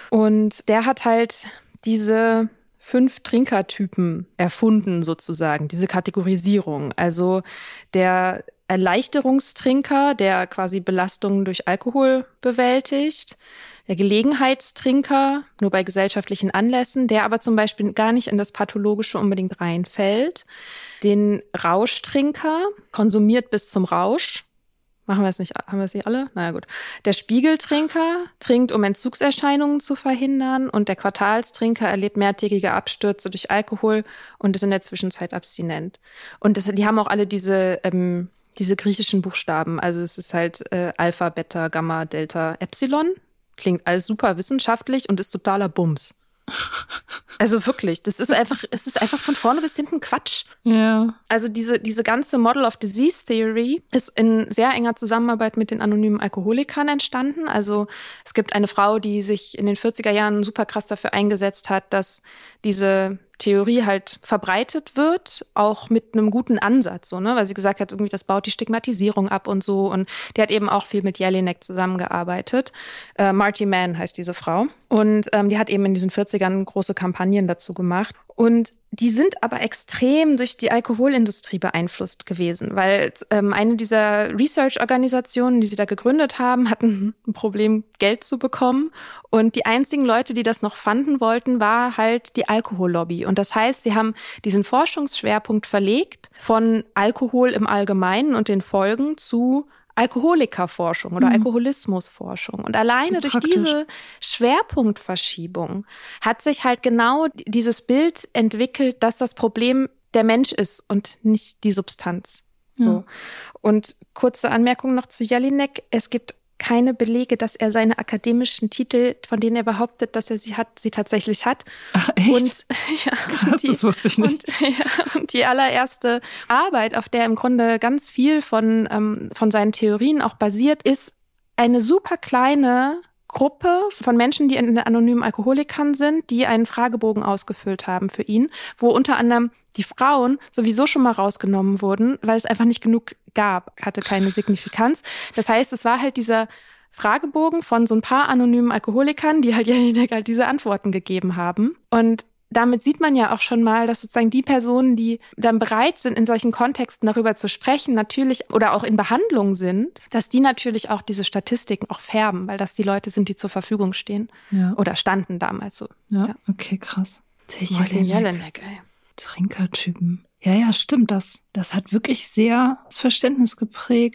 Und der hat halt diese 5 Trinkertypen erfunden sozusagen, diese Kategorisierung. Also der Erleichterungstrinker, der quasi Belastungen durch Alkohol bewältigt, der Gelegenheitstrinker, nur bei gesellschaftlichen Anlässen, der aber zum Beispiel gar nicht in das Pathologische unbedingt reinfällt, den Rauschtrinker, konsumiert bis zum Rausch. Haben wir es nicht alle? Naja, gut. Der Spiegeltrinker trinkt, um Entzugserscheinungen zu verhindern und der Quartalstrinker erlebt mehrtägige Abstürze durch Alkohol und ist in der Zwischenzeit abstinent. Und die haben auch alle diese griechischen Buchstaben. Also es ist halt Alpha, Beta, Gamma, Delta, Epsilon. Klingt alles super wissenschaftlich und ist totaler Bums. Also wirklich, es ist einfach von vorne bis hinten Quatsch. Ja. Also diese ganze Model of Disease Theory ist in sehr enger Zusammenarbeit mit den anonymen Alkoholikern entstanden. Also es gibt eine Frau, die sich in den 40er Jahren super krass dafür eingesetzt hat, dass diese Theorie halt verbreitet wird, auch mit einem guten Ansatz, so, ne, weil sie gesagt hat, irgendwie das baut die Stigmatisierung ab und so. Und die hat eben auch viel mit Jelinek zusammengearbeitet. Marty Mann heißt diese Frau. Und die hat eben in diesen 40ern große Kampagnen dazu gemacht. Und die sind aber extrem durch die Alkoholindustrie beeinflusst gewesen, weil eine dieser Research-Organisationen, die sie da gegründet haben, hatten ein Problem, Geld zu bekommen. Und die einzigen Leute, die das noch fanden wollten, war halt die Alkohollobby. Und das heißt, sie haben diesen Forschungsschwerpunkt verlegt von Alkohol im Allgemeinen und den Folgen zu Alkoholikerforschung oder Alkoholismusforschung. Und alleine durch diese Schwerpunktverschiebung hat sich halt genau dieses Bild entwickelt, dass das Problem der Mensch ist und nicht die Substanz. So. Und kurze Anmerkung noch zu Jelinek. Es gibt keine Belege, dass er seine akademischen Titel, von denen er behauptet, dass er sie hat, sie tatsächlich hat. Ach, echt? Und, ja, krass, das wusste ich nicht. Und die allererste Arbeit, auf der im Grunde ganz viel von seinen Theorien auch basiert, ist eine super kleine Gruppe von Menschen, die in anonymen Alkoholikern sind, die einen Fragebogen ausgefüllt haben für ihn, wo unter anderem die Frauen sowieso schon mal rausgenommen wurden, weil es einfach nicht genug gab, hatte keine Signifikanz. Das heißt, es war halt dieser Fragebogen von so ein paar anonymen Alkoholikern, die halt diese Antworten gegeben haben. Und damit sieht man ja auch schon mal, dass sozusagen die Personen, die dann bereit sind, in solchen Kontexten darüber zu sprechen, natürlich oder auch in Behandlung sind, dass die natürlich auch diese Statistiken auch färben, weil das die Leute sind, die zur Verfügung stehen oder standen damals so. Ja. Okay, krass. Jelinek, ey. Trinkertypen. Ja, stimmt. Das hat wirklich sehr das Verständnis geprägt.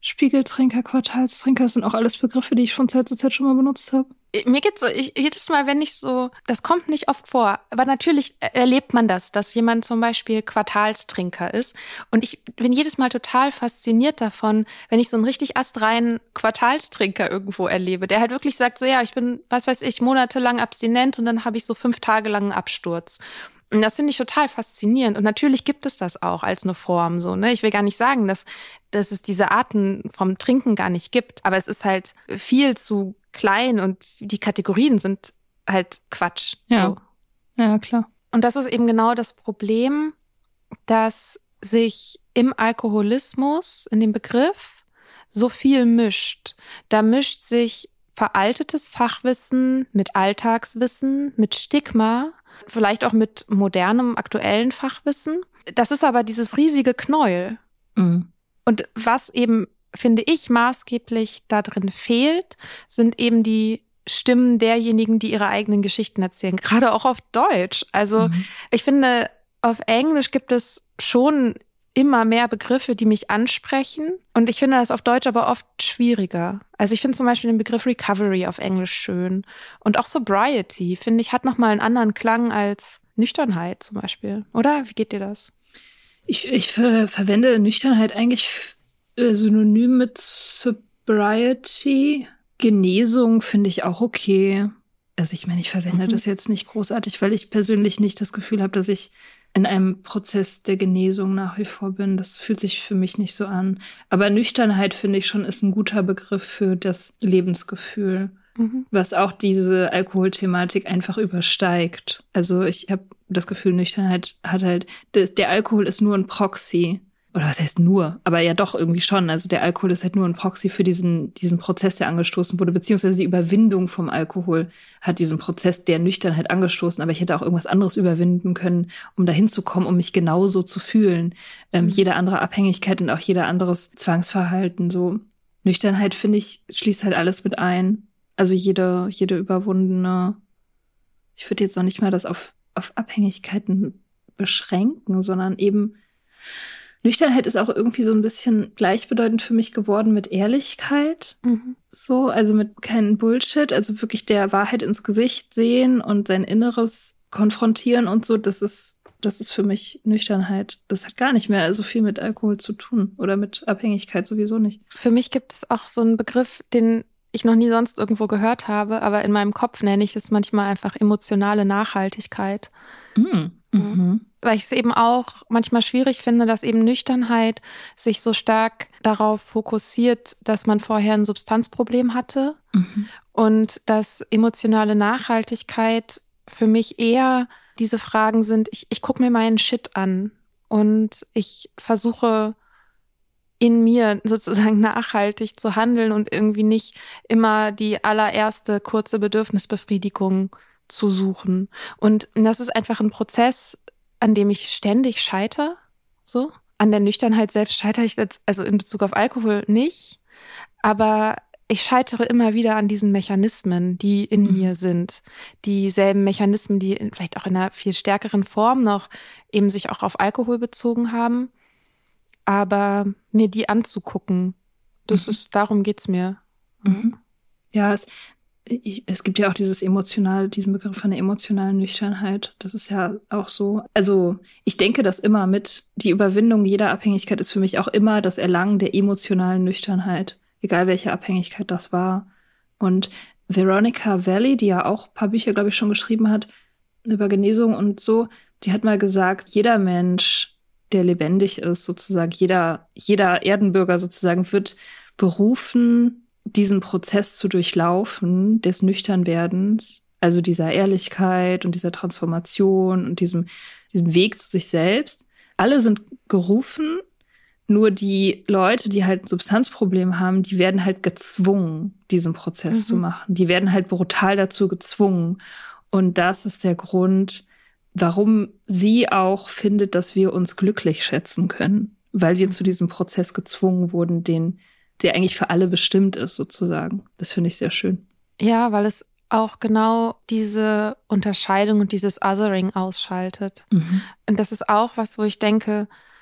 Spiegeltrinker, Quartalstrinker, sind auch alles Begriffe, die ich von Zeit zu Zeit schon mal benutzt habe. Mir geht's so, jedes Mal, wenn ich so, das kommt nicht oft vor, aber natürlich erlebt man das, dass jemand zum Beispiel Quartalstrinker ist. Und ich bin jedes Mal total fasziniert davon, wenn ich so einen richtig astreinen Quartalstrinker irgendwo erlebe, der halt wirklich sagt, so ja, ich bin, was weiß ich, monatelang abstinent und dann habe ich so 5 Tage lang einen Absturz. Und das finde ich total faszinierend. Und natürlich gibt es das auch als eine Form, so, ne? Ich will gar nicht sagen, dass es diese Arten vom Trinken gar nicht gibt. Aber es ist halt viel zu klein und die Kategorien sind halt Quatsch. Ja. So. Ja, klar. Und das ist eben genau das Problem, dass sich im Alkoholismus, in dem Begriff, so viel mischt. Da mischt sich veraltetes Fachwissen mit Alltagswissen, mit Stigma, vielleicht auch mit modernem, aktuellen Fachwissen. Das ist aber dieses riesige Knäuel. Mhm. Und was eben, finde ich, maßgeblich da drin fehlt, sind eben die Stimmen derjenigen, die ihre eigenen Geschichten erzählen. Gerade auch auf Deutsch. Also ich finde, auf Englisch gibt es schon immer mehr Begriffe, die mich ansprechen. Und ich finde das auf Deutsch aber oft schwieriger. Also ich finde zum Beispiel den Begriff Recovery auf Englisch schön. Und auch Sobriety, finde ich, hat nochmal einen anderen Klang als Nüchternheit zum Beispiel. Oder? Wie geht dir das? Ich verwende Nüchternheit eigentlich synonym mit Sobriety. Genesung finde ich auch okay. Also ich meine, ich verwende das jetzt nicht großartig, weil ich persönlich nicht das Gefühl habe, dass ich in einem Prozess der Genesung nach wie vor bin. Das fühlt sich für mich nicht so an. Aber Nüchternheit, finde ich schon, ist ein guter Begriff für das Lebensgefühl, was auch diese Alkoholthematik einfach übersteigt. Also ich habe das Gefühl, Nüchternheit hat halt, der Alkohol ist nur ein Proxy. Oder was heißt nur? Aber ja doch irgendwie schon. Also der Alkohol ist halt nur ein Proxy für diesen Prozess, der angestoßen wurde. Beziehungsweise die Überwindung vom Alkohol hat diesen Prozess der Nüchternheit angestoßen. Aber ich hätte auch irgendwas anderes überwinden können, um dahin zu kommen, um mich genauso zu fühlen. Jede andere Abhängigkeit und auch jeder anderes Zwangsverhalten. So Nüchternheit, finde ich, schließt halt alles mit ein. Also jede überwundene, ich würde jetzt noch nicht mal das auf Abhängigkeiten beschränken, sondern eben Nüchternheit ist auch irgendwie so ein bisschen gleichbedeutend für mich geworden mit Ehrlichkeit. So, also mit keinem Bullshit, also wirklich der Wahrheit ins Gesicht sehen und sein Inneres konfrontieren und so, das ist für mich Nüchternheit. Das hat gar nicht mehr so viel mit Alkohol zu tun oder mit Abhängigkeit sowieso nicht. Für mich gibt es auch so einen Begriff, den ich noch nie sonst irgendwo gehört habe, aber in meinem Kopf nenne ich es manchmal einfach emotionale Nachhaltigkeit. Weil ich es eben auch manchmal schwierig finde, dass eben Nüchternheit sich so stark darauf fokussiert, dass man vorher ein Substanzproblem hatte und dass emotionale Nachhaltigkeit für mich eher diese Fragen sind, ich gucke mir meinen Shit an und ich versuche in mir sozusagen nachhaltig zu handeln und irgendwie nicht immer die allererste kurze Bedürfnisbefriedigung zu suchen. Und das ist einfach ein Prozess, an dem ich ständig scheitere. So. An der Nüchternheit selbst scheitere ich jetzt, also in Bezug auf Alkohol nicht. Aber ich scheitere immer wieder an diesen Mechanismen, die in mir sind. Dieselben Mechanismen, die vielleicht auch in einer viel stärkeren Form noch eben sich auch auf Alkohol bezogen haben. Aber mir die anzugucken, darum geht's mir. Ja, es gibt ja auch diesen Begriff von der emotionalen Nüchternheit. Das ist ja auch so. Also ich denke das immer mit. Die Überwindung jeder Abhängigkeit ist für mich auch immer das Erlangen der emotionalen Nüchternheit. Egal welche Abhängigkeit das war. Und Veronica Valley, die ja auch ein paar Bücher, glaube ich, schon geschrieben hat über Genesung und so, die hat mal gesagt, jeder Mensch, der lebendig ist, sozusagen, jeder Erdenbürger sozusagen wird berufen, diesen Prozess zu durchlaufen, des Nüchternwerdens, also dieser Ehrlichkeit und dieser Transformation und diesem Weg zu sich selbst. Alle sind gerufen, nur die Leute, die halt ein Substanzproblem haben, die werden halt gezwungen, diesen Prozess zu machen. Die werden halt brutal dazu gezwungen. Und das ist der Grund, warum sie auch findet, dass wir uns glücklich schätzen können, weil wir zu diesem Prozess gezwungen wurden, der eigentlich für alle bestimmt ist, sozusagen. Das finde ich sehr schön. Ja, weil es auch genau diese Unterscheidung und dieses Othering ausschaltet. Und das ist auch was, wo ich denke,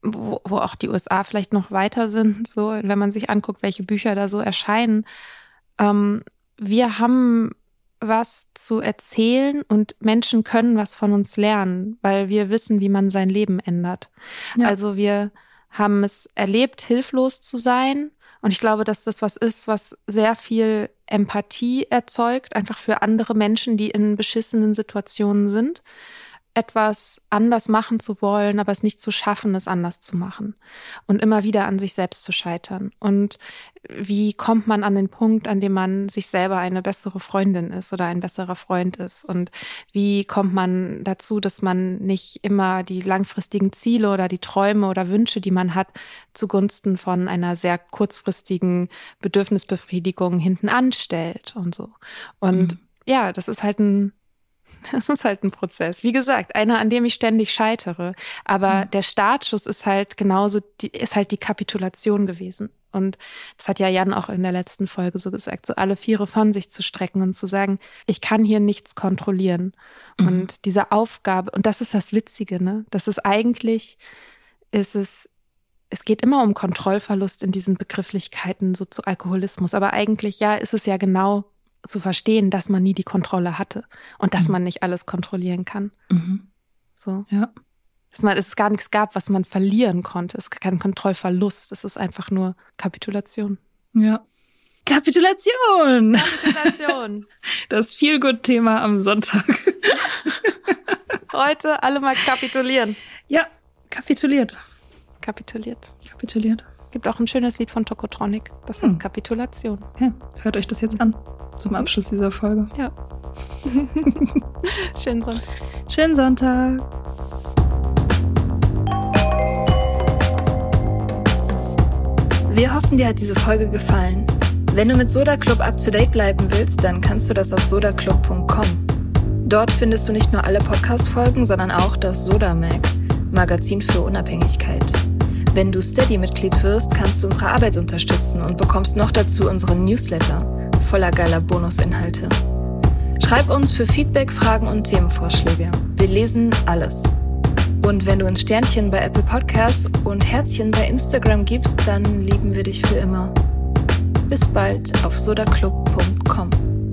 wo auch die USA vielleicht noch weiter sind, so, wenn man sich anguckt, welche Bücher da so erscheinen. Wir haben was zu erzählen und Menschen können was von uns lernen, weil wir wissen, wie man sein Leben ändert. Ja. Also wir haben es erlebt, hilflos zu sein. Und ich glaube, dass das was ist, was sehr viel Empathie erzeugt, einfach für andere Menschen, die in beschissenen Situationen sind, etwas anders machen zu wollen, aber es nicht zu schaffen, es anders zu machen und immer wieder an sich selbst zu scheitern. Und wie kommt man an den Punkt, an dem man sich selber eine bessere Freundin ist oder ein besserer Freund ist? Und wie kommt man dazu, dass man nicht immer die langfristigen Ziele oder die Träume oder Wünsche, die man hat, zugunsten von einer sehr kurzfristigen Bedürfnisbefriedigung hinten anstellt und so. Und ja, das ist halt ein Prozess. Wie gesagt, einer, an dem ich ständig scheitere. Aber der Startschuss ist halt genauso, die Kapitulation gewesen. Und das hat ja Jan auch in der letzten Folge so gesagt, so alle Viere von sich zu strecken und zu sagen, ich kann hier nichts kontrollieren. Und diese Aufgabe, und das ist das Witzige, ne? Das ist eigentlich, es geht immer um Kontrollverlust in diesen Begrifflichkeiten, so zu Alkoholismus. Aber eigentlich, ja, ist es ja genau zu verstehen, dass man nie die Kontrolle hatte und dass man nicht alles kontrollieren kann. So. Ja. Dass es gar nichts gab, was man verlieren konnte. Es ist kein Kontrollverlust. Es ist einfach nur Kapitulation. Ja. Kapitulation! Kapitulation. Das Feel-Good-Thema am Sonntag. Heute alle mal kapitulieren. Ja, kapituliert. Gibt auch ein schönes Lied von Tokotronic. Das heißt Kapitulation. Ja, hört euch das jetzt an. Zum Abschluss dieser Folge. Ja. Schönen Sonntag. Schönen Sonntag. Wir hoffen, dir hat diese Folge gefallen. Wenn du mit Soda Club up to date bleiben willst, dann kannst du das auf sodaclub.com. Dort findest du nicht nur alle Podcast-Folgen, sondern auch das Soda Mag, Magazin für Unabhängigkeit. Wenn du Steady-Mitglied wirst, kannst du unsere Arbeit unterstützen und bekommst noch dazu unseren Newsletter voller geiler Bonusinhalte. Schreib uns für Feedback, Fragen und Themenvorschläge. Wir lesen alles. Und wenn du ein Sternchen bei Apple Podcasts und Herzchen bei Instagram gibst, dann lieben wir dich für immer. Bis bald auf sodaclub.com.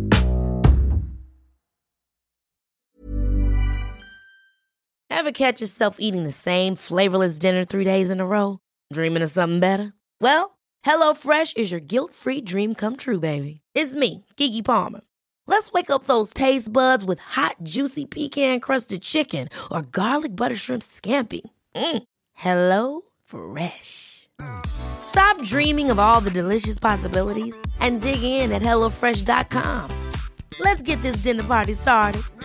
Ever catch yourself eating the same flavorless dinner 3 days in a row? Dreaming of something better? Well, HelloFresh is your guilt-free dream come true, baby. It's me, Keke Palmer. Let's wake up those taste buds with hot, juicy pecan-crusted chicken or garlic butter shrimp scampi. Hello Fresh. Stop dreaming of all the delicious possibilities and dig in at HelloFresh.com. Let's get this dinner party started.